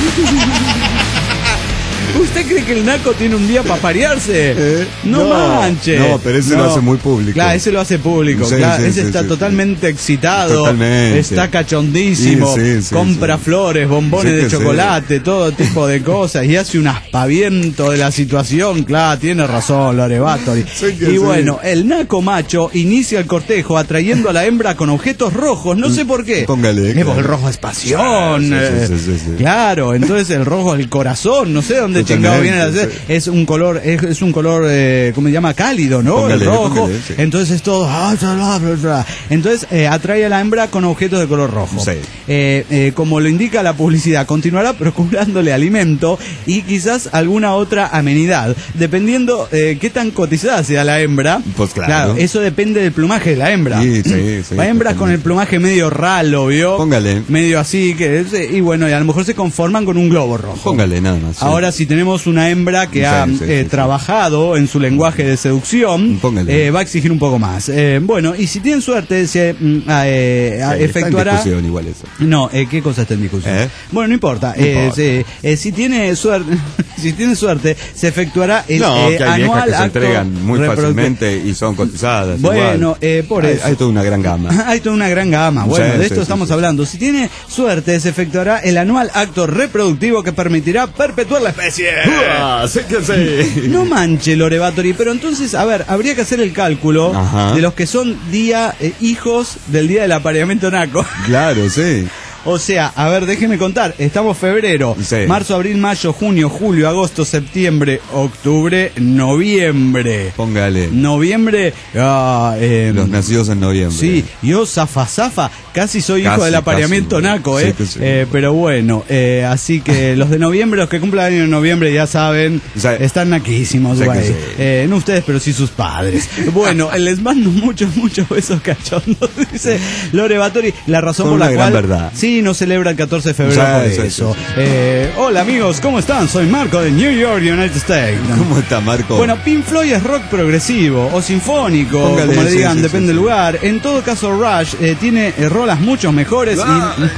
¿Usted cree que el naco tiene un día para aparearse? Eh, no, no, manche. no, pero ese lo hace muy público. Claro, ese lo hace público. Sí, claro, sí, ese sí, está sí, totalmente excitado. Totalmente. Está cachondísimo. Sí, sí, sí, compra sí. flores, bombones Sí de que sí. chocolate, todo tipo de cosas. Y hace un aspaviento de la situación. Claro, tiene razón, Lore Báthory. Sí que Y sí. bueno, el naco macho inicia el cortejo atrayendo a la hembra con objetos rojos. No sé por qué. Póngale, Eh, claro. porque el rojo es pasión. Sí, sí, eh, sí, sí, sí. Claro, entonces el rojo es el corazón. No sé dónde Totalmente, chingado viene la... sí. Es un color, es, es un color, eh, ¿cómo se llama? Cálido, ¿no? Póngale, el rojo. póngale, sí. Entonces es todo... ah, bla, bla, bla, bla. Entonces eh, atrae a la hembra con objetos de color rojo. Sí. Eh, eh, como lo indica la publicidad, continuará procurándole alimento y quizás alguna otra amenidad, dependiendo eh, qué tan cotizada sea la hembra. Pues claro. Eso depende del plumaje de la hembra. Sí, sí, sí, Hay hembras con el totalmente. plumaje medio ralo, ¿vio? Póngale. Medio así, que es- y bueno, y a lo mejor se conforman con un globo rojo. Póngale nada más. sí. Ahora, si tenemos una hembra que Sí, ha sí, eh, sí, sí. trabajado en su lenguaje de seducción, Póngale. eh, va a exigir un poco más. Eh, bueno, y si tienen suerte, se mm, ah, eh, Sí, ah, está en efectuará... discusión igual eso. No, eh, ¿qué cosa está en discusión? ¿Eh? Bueno, no importa. No Eh, importa. sí, eh, si tiene suerte, si tiene suerte, se efectuará el No, eh, que hay viejas anual que se acto entregan muy reproductor- fácilmente y son cotizadas. Bueno, igual. eh, por hay, eso. hay toda una gran gama. Hay toda una gran gama. Bueno, Sí, de sí, esto sí, estamos sí, hablando. Si tiene suerte, se efectuará el anual acto reproductivo que permitirá perpetuar la especie. ¡Uah! Sí que sí. No manche, Lore Báthory, pero entonces, a ver, habría que hacer el cálculo Ajá. de los que son día eh, hijos del día del apareamiento naco. Claro, sí. O sea, a ver, déjeme contar, estamos febrero, Sí. marzo, abril, mayo, junio, julio, agosto, septiembre, octubre, noviembre. Póngale. Noviembre, ah, eh, Los nacidos en noviembre. sí, yo zafa zafa, casi soy hijo Casi, del apareamiento casi. naco, Sí eh. que sí. Eh, pero bueno, eh, así que los de noviembre, los que cumplan año en noviembre, ya saben, Sí. están naquísimos, Sí que güey. sí. Eh, no ustedes, pero sí sus padres. Bueno, les mando muchos, muchos besos cachondos, dice Lore Báthory, la razón Con por la una gran cual verdad. sí no celebra el catorce de febrero Sí, por sí, eso. sí, Eh, hola amigos, ¿cómo están? Soy Marco de New York, United States. ¿Cómo está, Marco? Bueno, Pink Floyd es rock progresivo o sinfónico, Póngale, como le sí, digan, sí, depende sí, del sí. lugar. En todo caso, Rush eh, tiene eh, rolas mucho mejores Ah. y...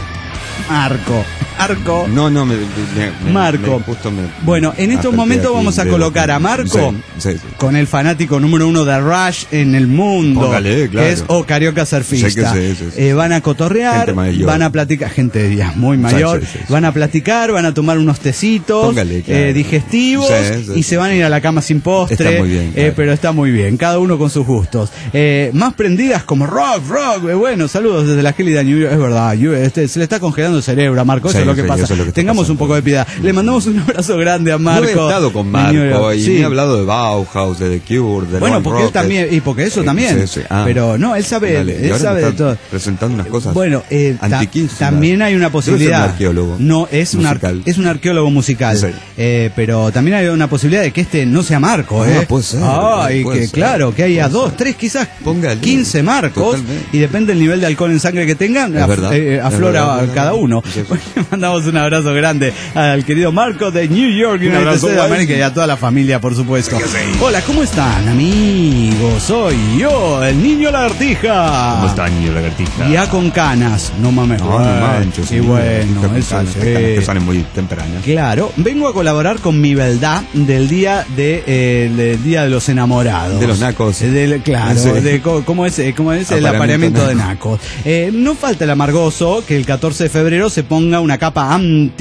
Marco, Marco... No, no, me, me- me- Marco. me- justo me- Bueno, en estos apreté momentos aquí vamos a el dedo. colocar a Marco Sí, sí, sí. con el fanático número uno de Rush en el mundo. Póngale, claro. Que es O Carioca Surfista. Sí que sí, sí, sí. Eh, van a cotorrear, Gente mayor. van a platicar, gente ya muy mayor, Sí, sí, sí, sí. van a platicar, van a tomar unos tecitos Póngale, claro. eh, digestivos Sí, sí, y sí. se van a ir a la cama sin postre. Está muy bien, eh, claro. pero está muy bien, cada uno con sus gustos. Eh, más prendidas como rock, rock. eh, bueno, saludos desde la gélida New York. Es verdad, you- este, se le está congelando el cerebro a Marco, eso Sí, es lo que sí, pasa. eso es lo que está Tengamos un pasando. poco de piedad. Le mandamos un abrazo grande a Marco. Yo he estado con de New Marco York. y Sí. me ha hablado de Bauhaus, de The Cure, de Bueno, Noel porque él Rocket. también, y porque eso Eh, también. sí, sí. Ah. Pero no, él sabe, Dale, y él ahora sabe me de está todo. presentando unas cosas Bueno, eh, ta- antiquísimas. también hay una Debe ser posibilidad. un arqueólogo No, es un, ar- musical. es un arqueólogo musical. Sí. Eh, pero también hay una posibilidad de que este no sea Marco, Ah, ¿eh? puede ser, Ah, y puede que ser, claro, que haya puede dos, ser. tres, quizás Póngale. quince Marcos. Totalmente. Y depende del nivel de alcohol en sangre que tengan, Es af- verdad, eh, es aflora verdad, es cada verdad. uno. Sí, sí. Bueno, mandamos un abrazo grande al querido Marco de New York, Un abrazo, United States of America, y a toda la familia, por supuesto. Hola, ¿cómo están, amigos? Soy yo, el niño lagartija. ¿Cómo está, niño lagartija? Ya con canas, no mames. No, no manches. Y bueno, eso canas, sí. canas que salen muy tempranas. Claro, vengo a colaborar con mi verdad del día de eh, del día de los enamorados. De los nacos. Eh, del- claro, Sí. de co- cómo es, eh, cómo es el Apareamiento apareamiento de nacos. Eh, no falta el amargoso que el catorce de febrero se ponga una capa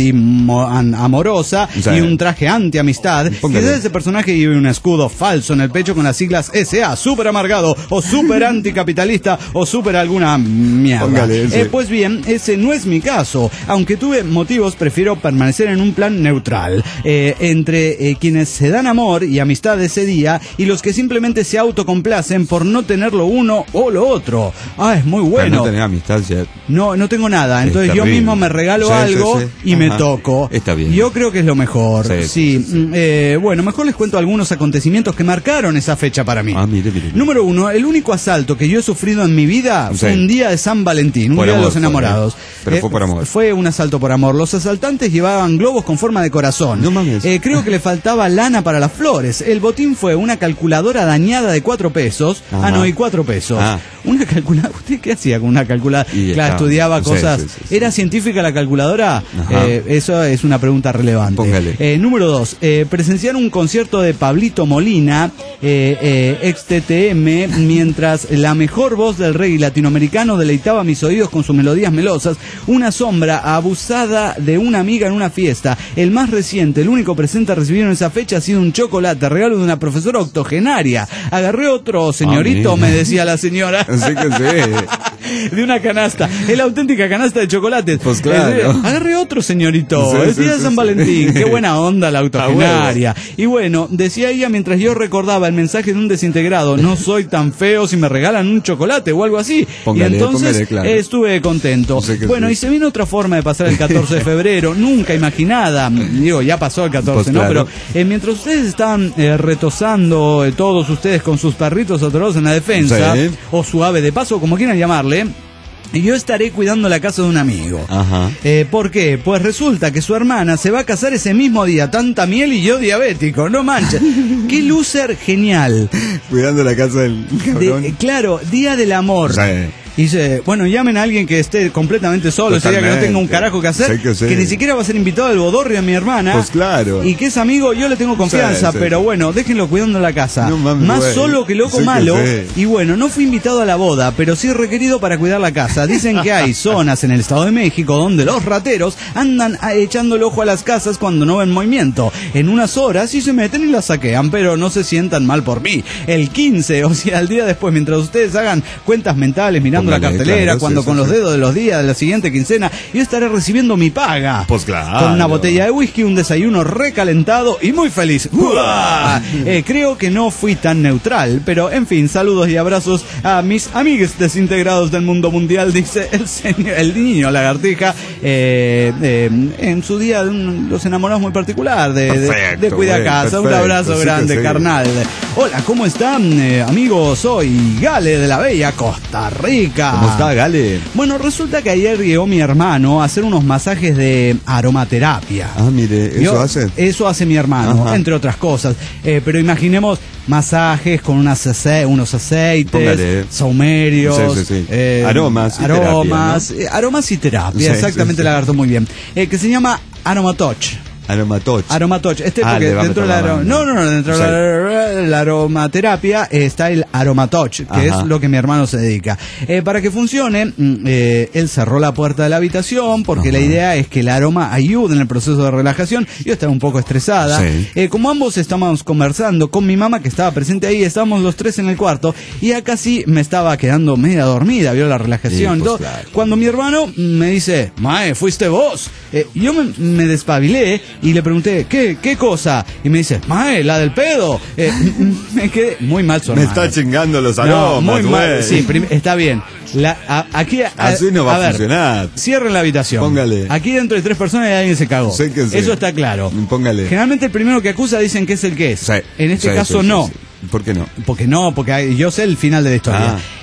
anti-amorosa Sí. y un traje anti-amistad. Póngale. Quizás ese personaje lleve un escudo falso en el pecho con las siglas S A, súper amargado, o súper anticapitalista, o súper alguna mierda. Póngale, sí. Eh, pues bien, ese no es mi caso. Aunque tuve motivos, prefiero permanecer en un plan neutral. Eh, entre eh, quienes se dan amor y amistad ese día y los que simplemente se autocomplacen por no tener lo uno o lo otro. Ah, es muy Para bueno. no tener amistad ya. No, no tengo nada. Es Entonces yo terrible. mismo me regalo Sí, sí, algo sí. y me Ajá. toco. Está bien. Yo creo que es lo mejor. Sí. Sí, sí, sí, sí. Mm, eh, bueno, mejor les cuento algunos acontecimientos que marcaron esa fecha para mí. Ah, mire, mire. Número uno, el único asalto que yo he sufrido en mi vida fue Sí. un día de San Valentín, un Por día de amor los fue, enamorados. ¿eh? Pero fue por amor. Fue un asalto por amor. Los asaltantes llevaban globos con forma de corazón. No mames. Eh, creo que le faltaba lana para las flores. El botín fue una calculadora dañada de cuatro pesos. Ajá. Ah, no, y cuatro pesos. Ah. Una calculadora. ¿Usted qué hacía con una calculadora? Y Claro, estaba- estudiaba sí, cosas. sí, sí, sí. ¿Era científica la calculadora? Ajá. Eh, eso es una pregunta relevante. Póngale. Eh, número dos, eh, presenciar un concierto de Pablito Molina, eh, eh, ex T T M, mientras la mejor voz del reggae latinoamericano deleitaba mis oídos con sus melodías melosas. Una sombra abusada de una amiga en una fiesta. El más reciente, el único presente recibido en esa fecha ha sido un chocolate, regalo de una profesora octogenaria. Agarré otro, señorito, Ah, mira. me decía la señora. Así que sí. De una canasta, es la auténtica canasta de chocolates. Pues claro. Eh, agarre otro, señorito. Sí, el sí, día de sí, San sí. Valentín. Qué buena onda la autogenaria. Y bueno, decía ella mientras yo recordaba el mensaje de un desintegrado: no soy tan feo si me regalan un chocolate o algo así. Póngale, y entonces póngale, claro. eh, estuve contento. Sí que Bueno, sí. y se vino otra forma de pasar el catorce de febrero, nunca imaginada. Digo, ya pasó el catorce, Pues ¿no? claro. Pero eh, mientras ustedes estaban eh, retosando, eh, todos ustedes con sus perritos atorados en la defensa, Sí. o su ave de paso, como quieran llamarle, y yo estaré cuidando la casa de un amigo. Ajá. Eh, ¿Por qué? Pues resulta que su hermana se va a casar ese mismo día, tanta miel y yo diabético, no manches. Qué loser genial. Cuidando la casa del De- cabrón. eh, claro, Día del Amor. Sí. Y dice, bueno, llamen a alguien que esté completamente solo, ese día que no tenga un Totalmente. carajo que hacer, Sí que sí. ni siquiera va a ser invitado al bodorrio de mi hermana. Pues claro. Y que es amigo, yo le tengo confianza, Sí, sí, pero sí. bueno, déjenlo cuidando la casa. No mames, Más güey. solo que loco Sí que malo. sí. Y bueno, no fui invitado a la boda, pero sí requerido para cuidar la casa. Dicen que hay zonas en el Estado de México donde los rateros andan a- echando el ojo a las casas cuando no ven movimiento. En unas horas sí se meten y las saquean, pero no se sientan mal por mí. El quince, o sea, el día después, mientras ustedes hagan cuentas mentales mirando la Póngale, cartelera, claro, cuando sí, con sí, los sí. dedos de los días de la siguiente quincena, yo estaré recibiendo mi paga. Pues claro. Con una botella de whisky, un desayuno recalentado y muy feliz. ¡Uah! Eh, creo que no fui tan neutral, pero en fin, saludos y abrazos a mis amigos desintegrados del mundo mundial, dice el señor, el niño lagartija, eh, eh, en su día de un- los enamorados muy particular, de, de, Perfecto, de cuidar güey, casa. Un perfecto, abrazo sí que grande, sí. carnal. Hola, ¿cómo están, eh, amigos? Soy Gale de la Bella Costa Rica. ¿Cómo está, Gale? Bueno, resulta que ayer llegó mi hermano a hacer unos masajes de aromaterapia. Ah, mire, ¿eso Yo- hace? Eso hace mi hermano, Ajá. entre otras cosas. Eh, pero imaginemos masajes con unas ace- unos aceites, Póngale. saumerios, Sí, sí, sí. eh, Aromas y aromas, terapia, eh, aromas y terapia, Sí, exactamente, sí, sí. la agarró muy bien. Eh, que se llama Aromatouch. Aromatoch. Aromatouch. Este Ah, porque le va a dentro de la meter la aro- mano. no, no, no, dentro de la, la aromaterapia está el Aromatouch, que Ajá. es lo que mi hermano se dedica. Eh, para que funcione, mm, eh, él cerró la puerta de la habitación porque Ajá. la idea es que el aroma ayude en el proceso de relajación. Yo estaba un poco estresada. Sí. Eh, como ambos estábamos conversando con mi mamá que estaba presente ahí, estábamos los tres en el cuarto y ya casi me estaba quedando media dormida, vio la relajación. Sí, pues, todo. claro. Cuando mi hermano me dice, Mae, fuiste vos. Eh, yo me, me despabilé y le pregunté, ¿qué, qué cosa? Y me dice, Mae, la del pedo. Eh, me quedé muy mal su Me hermano. está chingando los No, aromas, muy mal. güey. Sí, prim- está bien. La, a- aquí, a, Así no va a ver, funcionar. Cierren la habitación. Póngale. Aquí dentro de tres personas y alguien se cagó. Sí que sí. Eso está claro. Póngale. Generalmente el primero que acusa dicen que es el que es. Sí, En este sí, caso sí, sí, no. sí. ¿Por qué no? Porque no, porque hay- yo sé el final de la historia. Ah.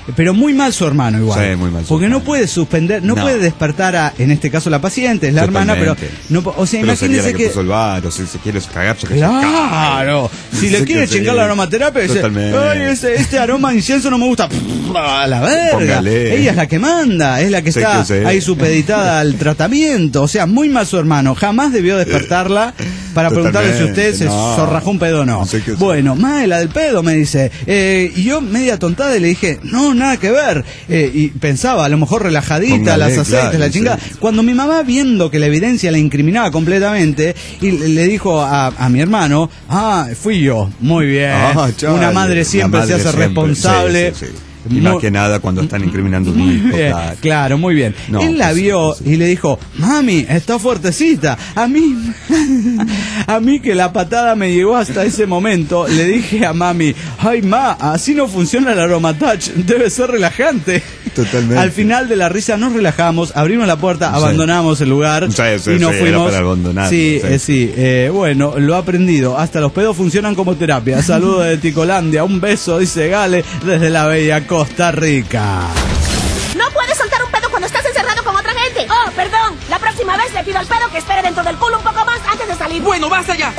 pero muy mal su hermano igual. Sí, muy mal su Porque hermano. no puede suspender, no, No. puede despertar a, en este caso la paciente, es la hermana, pero Totalmente. no, po- o sea, Pero sería la imagínese que, que, puso el bar, o si se quiere cagar, que claro, si le Sí, quiere que sí. chingar la aromaterapia, dice, Totalmente. ay, ese, este aroma a incienso no me gusta, a la verga. Póngale. Ella es la que manda, es la que Sí, está que sí. ahí supeditada al tratamiento, o sea, muy mal su hermano, jamás debió despertartarla para preguntarle si usted se No. zorrajó un pedo o no. Sí, que sí. Bueno, más la del pedo, me dice, eh, y yo media tontada y le dije, no, nada que ver, eh, y pensaba, a lo mejor relajadita, Póngale, las aceites, claro, la chingada. sí. Cuando mi mamá, viendo que la evidencia la incriminaba completamente, y le le dijo a, a mi hermano, ah, fui yo, muy bien. Ah, chale. Una madre siempre La madre se hace siempre. responsable. Sí, sí, sí. Y más Muy- que nada cuando están incriminando un hijo. Bien, claro. claro, muy bien. No, Él la pues sí, vio pues sí. y le dijo, mami, está fuertecita. A mí, a mí que la patada me llegó hasta ese momento, le dije a mami, ay ma, así no funciona el aromatouch, debe ser relajante. Totalmente. Al final de la risa nos relajamos, abrimos la puerta, Sí. abandonamos el lugar Sí, sí, y nos sí, era fuimos. para abandonar, sí, sí. eh, sí. eh, bueno, lo he aprendido. Hasta los pedos funcionan como terapia. Saludos de Ticolandia, un beso, dice Gale, desde la bella Costa Rica. No puedes soltar un pedo cuando estás encerrado con otra gente. Oh, perdón. La próxima vez le pido al pedo que espere dentro del culo un poco más antes de salir. Bueno, basta ya.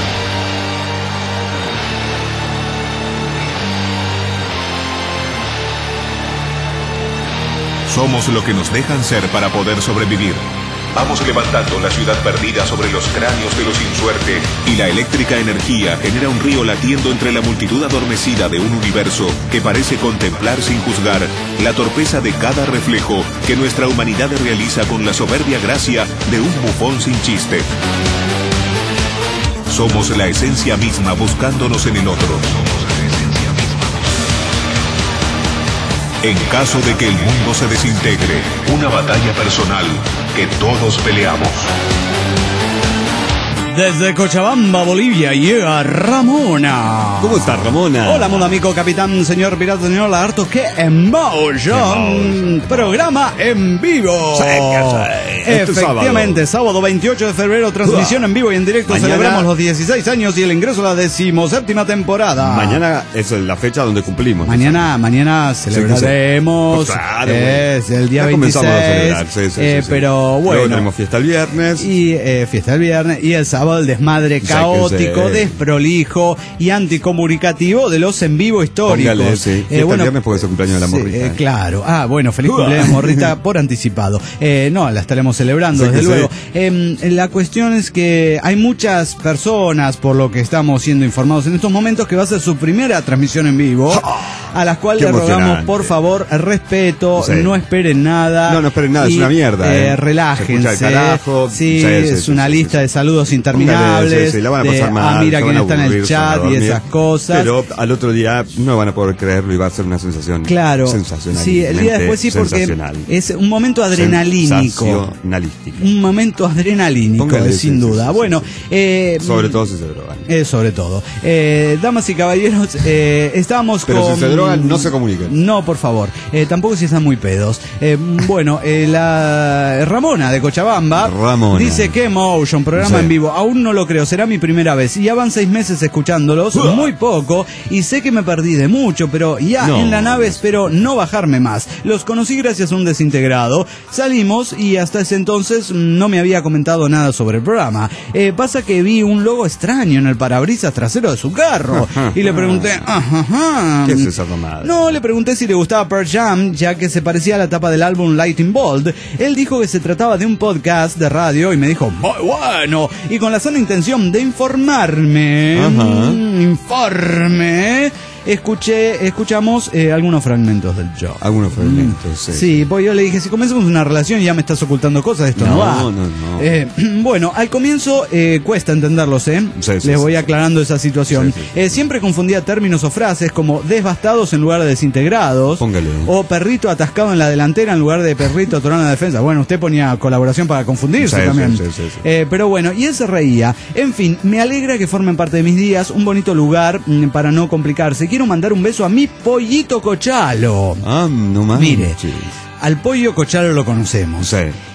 Somos lo que nos dejan ser para poder sobrevivir. Vamos levantando la ciudad perdida sobre los cráneos de los sin suerte. Y la eléctrica energía genera un río latiendo entre la multitud adormecida de un universo que parece contemplar sin juzgar la torpeza de cada reflejo que nuestra humanidad realiza con la soberbia gracia de un bufón sin chiste. Somos la esencia misma buscándonos en el otro. En caso de que el mundo se desintegre, Una batalla personal que todos peleamos. Desde Cochabamba, Bolivia, llega Ramona. ¿Cómo está, Ramona? Hola, mundo amigo, capitán, señor pirata, señor lagarto, que emotion. Programa en vivo. Sí, que sí. Este Efectivamente, sábado. veintiocho de febrero, transmisión en vivo y en directo. Mañana- Celebramos los dieciséis años y el ingreso a la decimoséptima temporada. Mañana es la fecha donde cumplimos. Mañana, mañana celebraremos. Pues claro, es el día Ya veintiséis. comenzamos a celebrar, sí, sí, eh, sí, sí. Pero Luego bueno. tenemos fiesta el viernes. Y eh, fiesta el viernes y el sábado el desmadre Sí, caótico, que sí. desprolijo y anticomunicativo de los en vivo históricos. Póngale, sí. Fiesta el viernes porque es el cumpleaños de la sí, morrita. eh, claro. Ah, bueno, feliz cumpleaños morrita por anticipado. Eh, no, la estaremos celebrando, Sí, desde que luego. sí. Eh, la cuestión es que hay muchas personas, por lo que estamos siendo informados en estos momentos, que va a ser su primera transmisión en vivo, a las cuales Qué le rogamos, emocionante. por favor, respeto, Sí. no esperen nada. No, no esperen nada, es y, una mierda, eh, eh. relájense. Se escucha el carajo. Sí, Sí, sí, es sí, una sí, lista sí. de saludos interminables. Póngale, sí, sí, la van a pasar de, mal. ah, mira se quién van a está en aburrir, el se van a chat y dormir. esas cosas. Pero al otro día no van a poder creerlo y va a ser una sensación Claro, sensacional. sí, el día después sí, porque es un momento adrenalínico. Sensacionalístico. Un momento adrenalínico, Póngale, eh, sí, sin sí, duda. sí, sí, bueno, sí. eh, Sobre todo si se drogan. eh, sobre todo. Eh, damas y caballeros, eh, estábamos Pero con... si se drogan, no se comuniquen. No, por favor. Eh, tampoco si están muy pedos. Eh, bueno, eh, la Ramona de Cochabamba Ramona. dice que Emotion, programa Sí. en vivo. Aún no lo creo, será mi primera vez. Y ya van seis meses escuchándolos, muy poco. Y sé que me perdí de mucho, pero ya No. en la nave espero no bajarme más. Los conocí gracias a un desintegrado. Salimos y hasta ese entonces no me había comentado nada sobre el programa. Eh, pasa que vi un logo extraño en el parabrisas trasero de su carro. Y le pregunté, ajá, ajá. ¿Qué es esa tomada? No, le pregunté si le gustaba Pearl Jam, ya que se parecía a la tapa del álbum Lightning Bolt. Él dijo que se trataba de un podcast de radio y me dijo, muy bueno, y con la sana intención de informarme, Ajá. mm, informe, escuché, escuchamos eh, algunos fragmentos del show. Algunos fragmentos, sí. Sí, pues yo le dije, si comenzamos una relación y ya me estás ocultando cosas, esto no, No, va. no, no. Eh, bueno, al comienzo eh, cuesta entenderlos, ¿eh? Sí, sí, Les sí, voy sí. aclarando esa situación. Sí, sí. Eh, siempre confundía términos o frases como desbastados en lugar de desintegrados. Póngale. O perrito atascado en la delantera en lugar de perrito atorado en la defensa. Bueno, usted ponía colaboración para confundirse Sí, también. sí, sí, sí, sí. Eh, pero bueno, y él se reía. En fin, me alegra que formen parte de mis días. Un bonito lugar mm, para no complicarse. Quiero mandar un beso a mi pollito Cochalo. Ah, no más. Mire, al pollo Cochalo lo conocemos. Sí.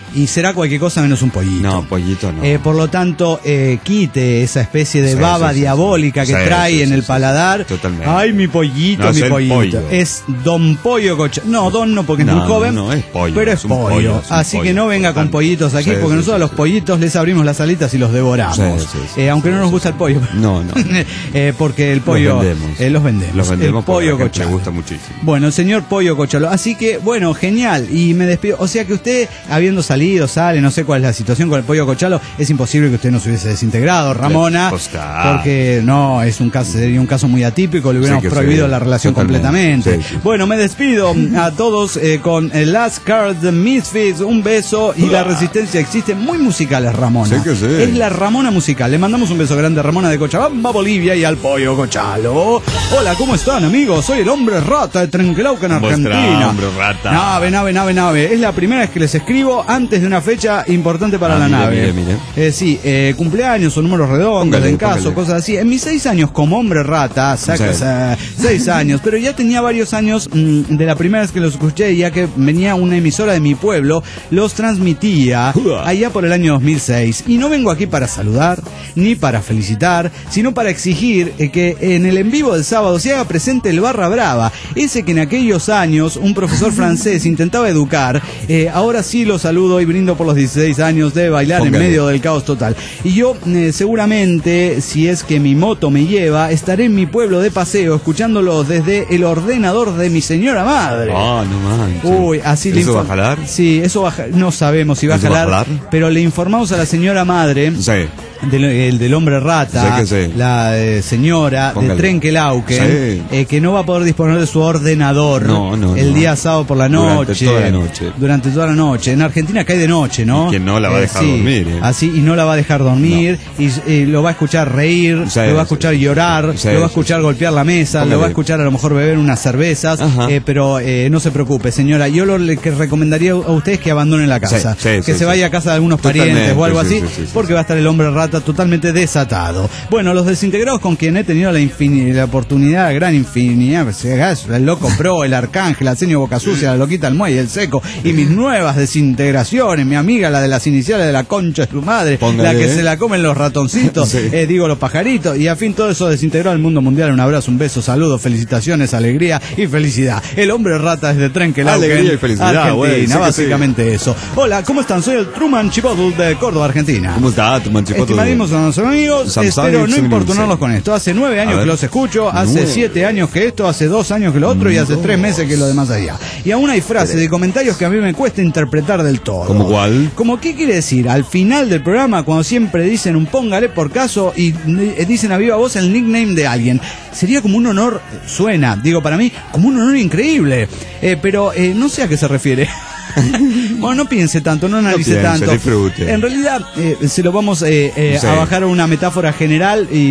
y será cualquier cosa menos un pollito. No, pollito no. Eh, por lo tanto, eh, quite esa especie de Sí, baba sí, sí, diabólica sí. que Sí, trae sí, en sí, el sí. paladar. Totalmente. Ay, mi pollito, No, mi es el pollito. pollo. Es Don Pollo Cochalo. No, Don no, porque es No, muy joven. no, no, es pollo, Pero es, es un pollo. pollo, es un Así que pollo, no venga total. con pollitos aquí, Sí, porque sí, nosotros a sí, los sí. pollitos les abrimos las alitas y los devoramos. Sí, sí, sí, Eh, aunque no sí, nos sí, gusta sí. el pollo. No, no. Eh, porque el pollo. Los vendemos. eh, los vendemos. Los vendemos el porque pollo a la gente le Cochalo. gusta muchísimo. Bueno, el señor Pollo Cochalo. Así que, bueno, genial. Y me despido. O sea que usted, habiendo salido, sale, no sé cuál es la situación con el Pollo Cochalo, es imposible que usted no se hubiese desintegrado, Ramona. Pues, claro. Porque no, es un caso, sería un caso muy atípico, le hubiéramos Sí que prohibido sí, la relación totalmente. completamente. Sí, sí, sí. Bueno, me despido a todos eh, con el Last Card The Misfits, un beso y la resistencia existe. Muy musicales, Ramona. Sí que sí. Es la Ramona musical. Le mandamos un beso grande a Ramona de Cochabamba, Bolivia, y al Pollo Cochalo. Hola, ¿cómo están, amigos? Soy el hombre rata de Trenquelauca en ¿Cómo está, Argentina. hombre rata? Nave, nave, nave, nave. Es la primera vez que les escribo antes de una fecha importante para Ah, la mire, nave. mire, mire. Eh, sí, eh, cumpleaños o números redondos, Póngale, en caso, póngale. cosas así. En mis seis años como hombre rata, saca, Sí. sa- seis años, pero ya tenía varios años mm, de la primera vez que los escuché, ya que venía una emisora de mi pueblo, los transmitía Uah. allá por el año dos mil seis. Y no vengo aquí para saludar, ni para felicitar, sino para exigir eh, que en el en vivo del sábado se haga presente el Barra Brava, ese que en aquellos años un profesor francés intentaba educar. Eh, ahora sí lo saludo y brindo por los dieciséis años de bailar Póngale. en medio del caos total. Y yo eh, seguramente, si es que mi moto me lleva, estaré en mi pueblo de paseo escuchándolo desde el ordenador de mi señora madre. Ah, no manches. Uy, así le ¿Eso va a inform- jalar? Sí, eso va a ja- no sabemos si va a ¿Eso va a jalar, jalar? pero le informamos a la señora madre Sí. del, el del hombre rata, Sí que sí. la eh, señora Póngale. de Trenquelauquen, Sí. eh, que no va a poder disponer de su ordenador No, no, el no. día sábado por la Durante noche. toda la noche. Durante toda la noche. En Argentina cae de noche, ¿no? Y que no la va a dejar dormir, ¿eh? Así, y no la va a dejar dormir, y eh, lo va a escuchar reír, Sí, lo va a sí, escuchar sí, llorar, sí, lo va a sí, escuchar sí. golpear la mesa, Póngale. lo va a escuchar a lo mejor beber unas cervezas, Ajá. eh, pero eh, no se preocupe, señora. Yo lo le- que recomendaría a ustedes que abandonen la casa, Sí, sí, que sí, se sí. vaya a casa de algunos Totalmente, parientes o algo sí, así, sí, sí, sí, porque sí. va a estar el hombre rata totalmente desatado. Bueno, los desintegrados con quien he tenido la, infini- la oportunidad, la gran infinidad, pues, el loco pro, el arcángel, Arsenio Boca Sucia, la loquita el muelle, el seco, y mis nuevas desintegraciones, mi amiga, la de las iniciales de la concha de su madre, Póngale, la que ¿eh? se la comen los ratoncitos, Sí. eh, digo los pajaritos, y a fin todo eso desintegrado al mundo mundial. Un abrazo, un beso, saludos, felicitaciones, alegría y felicidad. El hombre rata desde Trenquelauquen, Alegría y felicidad, Argentina, güey, sí que básicamente eso. Hola, ¿cómo están? Soy el Truman Chipotle de Córdoba, Argentina. ¿Cómo está, tu manchipoto? Estimadísimos a nuestros amigos, Samsung espero no Xperia importunarlos Mixer. con esto. Hace nueve A años ver. que los escucho, hace Nueve. siete años que esto, hace dos años que lo otro y hace Dos. tres meses que lo demás allá. Y aún hay frases y comentarios que a mí me cuesta interpretar del todo. ¿Cómo cuál? Como qué quiere decir, al final del programa, cuando siempre dicen un póngale por caso y eh, dicen a viva voz el nickname de alguien. Sería como un honor, suena, digo para mí, como un honor increíble. Eh, pero eh, no sé a qué se refiere. Bueno, no piense tanto, no analice piense, tanto. disfrute. En realidad, eh, se lo vamos eh, eh, Sí. a bajar a una metáfora general y,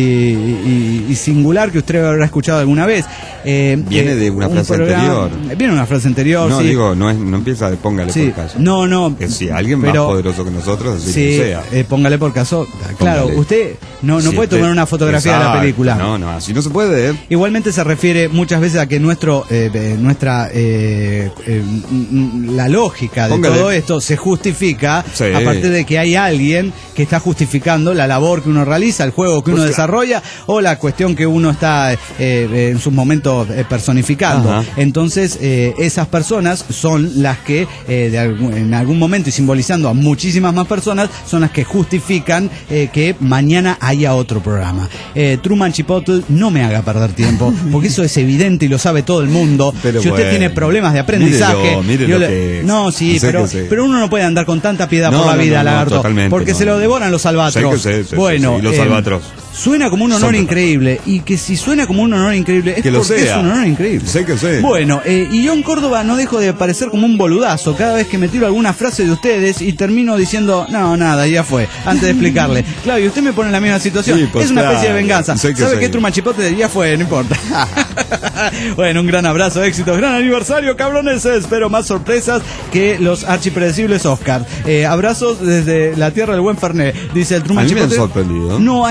y- y- y singular que usted habrá escuchado alguna vez. Eh, Viene eh, de una un frase programa- anterior. Viene una frase anterior, No, sí. digo, no, es, no empieza de póngale Sí. por caso. No, no. Es si alguien pero- más poderoso que nosotros, así Sí, que sea. eh, póngale por caso. Claro, Póngale. usted no, no Si puede usted- tomar una fotografía de la Exacto, película. No, no, así no se puede. Igualmente se refiere muchas veces a que nuestro eh, eh, nuestra eh, eh, mm, la lógica de Póngale. todo esto se justifica Sí. a partir de que hay alguien que está justificando la labor que uno realiza, el juego que uno Pues desarrolla o la cuestión que uno está eh, eh, en sus momentos eh, personificando. Ajá. Entonces eh, esas personas son las que eh, de algún- en algún momento y simbolizando a muchísimas más personas son las que justifican eh, que mañana haya otro programa. Eh, Truman Chipotle, no me haga perder tiempo, porque eso es evidente y lo sabe todo el mundo. Pero si usted bueno, tiene problemas de aprendizaje, mírelo, mírelo yo le- que es. no, sí, Sé pero, que sé. pero uno no puede andar con tanta piedad No, por la no, vida, no, no, lagarto, totalmente, porque no. se lo devoran los albatros. Sé que sé, sé, bueno, sí, sí, los eh, albatros. Suena como un honor Son total- increíble, y que si suena como un honor increíble es Que lo porque sea. es un honor increíble. Sé que sé. Bueno, eh, y yo en Córdoba no dejo de parecer como un boludazo cada vez que me tiro alguna frase de ustedes y termino diciendo, no, nada, ya fue, antes de explicarle. Claro, y usted me pone en la misma situación. Sí, pues es una especie de claro. venganza. Sé que ¿Sabe sé. qué, Truman Chipotle? Ya fue, no importa. Bueno, un gran abrazo, éxitos, gran aniversario, cabrones. Espero más sorpresas que los archipredecibles Oscar. Eh, abrazos desde la tierra del buen Fernet, dice el Truman A mí me han Chipotle. sorprendido. No, a él le parece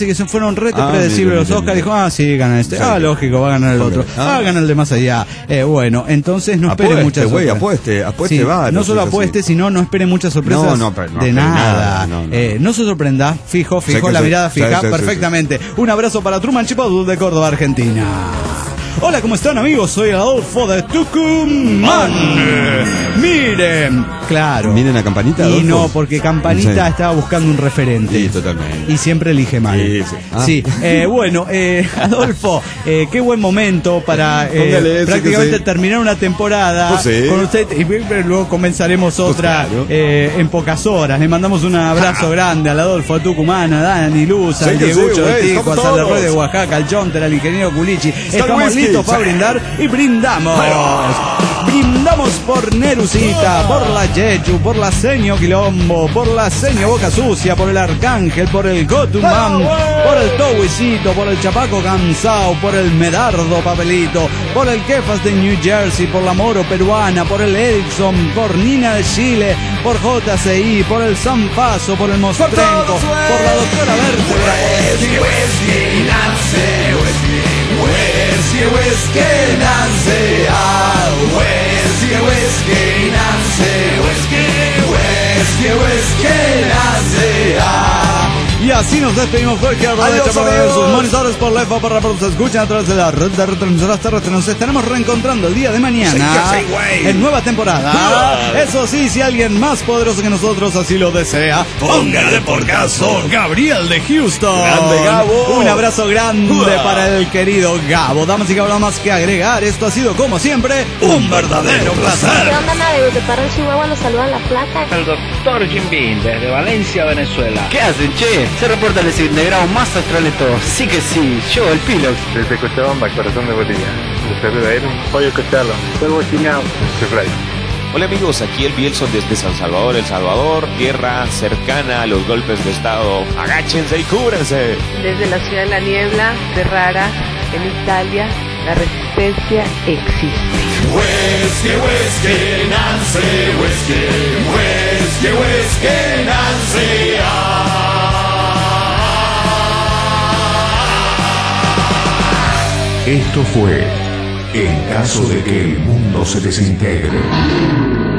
que se fueron rete Ah, predecibles mira, los mira, Oscars. mira. Dijo, ah, sí, gana este. Sí. Ah, lógico, va a ganar el otro. Ah. Ah, gana el de más allá. Eh, bueno, entonces no espere Apueste, muchas güey, sorpresas. apueste, apueste, Sí, va, no no solo seas así. apueste, sino no espere muchas sorpresas No, no, pero no de espere nada. nada, no, no. Eh, no se sorprenda, fijo, Sé fijo, que la sí, mirada sí, fija sí, sí, perfectamente. Un abrazo para Truman Chipotle de Córdoba, Argentina. Hola, ¿cómo están, amigos? Soy Adolfo de Tucumán. Miren, claro. ¿Miren a Campanita, Y Adolfo? no, porque Campanita Sí. estaba buscando un referente. Sí, totalmente. Y siempre elige mal. Sí, sí. Ah. Sí, eh, bueno, eh, Adolfo, eh, qué buen momento para eh, Póngale ese, prácticamente que sí. terminar una temporada Pues sí. con usted y luego comenzaremos otra claro. eh, en pocas horas. Le mandamos un abrazo grande al Adolfo de Tucumán, a Dani Luz, al Sí, que sí, Diegucho de güey, Tijuas, estamos al Leroy todos. de Oaxaca, al Jonter, al ingeniero Culichi. Estamos whisky, listos para sí. brindar y brindamos. Brindamos por Nerusita, por la Yechu, por la Seño Quilombo, por la Seño Boca Sucia, por el Arcángel, por el Gotumán, por el Towisito, por el Chapaco Cansao, por el Medardo Papelito, por el Kefas de New Jersey, por la Moro Peruana, por el Ericsson, por Nina de Chile, por J C I, por el San Paso, por el Mostrenco, por la Doctora Vértebra. Y así nos despedimos por aquí a la derecha para ver sus monitores por la F para se escuchan a través de la red de retransmisoras terrestres. Nos estaremos reencontrando el día de mañana en nueva temporada. Eso sí, si alguien más poderoso que nosotros así lo desea, póngale por caso Gabriel de Houston. Grande, Gabo. Un abrazo grande para el querido Gabo. Damas y caballeros, más que agregar, esto ha sido como siempre un verdadero ¿Qué placer. onda, nave? De Parral, Chihuahua, los saluda La Plata. El doctor Jim Beam, desde Valencia, Venezuela. ¿Qué hacen, che? Se reporta el desintegrado más astral de todos. Sí que sí, yo, el Pilox. Desde Cochabamba, corazón de Bolivia. Les saluda él, Pollo Cochalo. Polvo Chinao. Fry. Hola amigos, aquí el Bielson desde San Salvador, El Salvador, tierra cercana a los golpes de estado. Agáchense y cúbranse. Desde la ciudad de la niebla, Ferrara, en Italia, la resistencia existe. Whisky, whisky, Nancy, whisky, whisky, whisky, Nancy. Esto fue En caso de que el mundo se desintegre.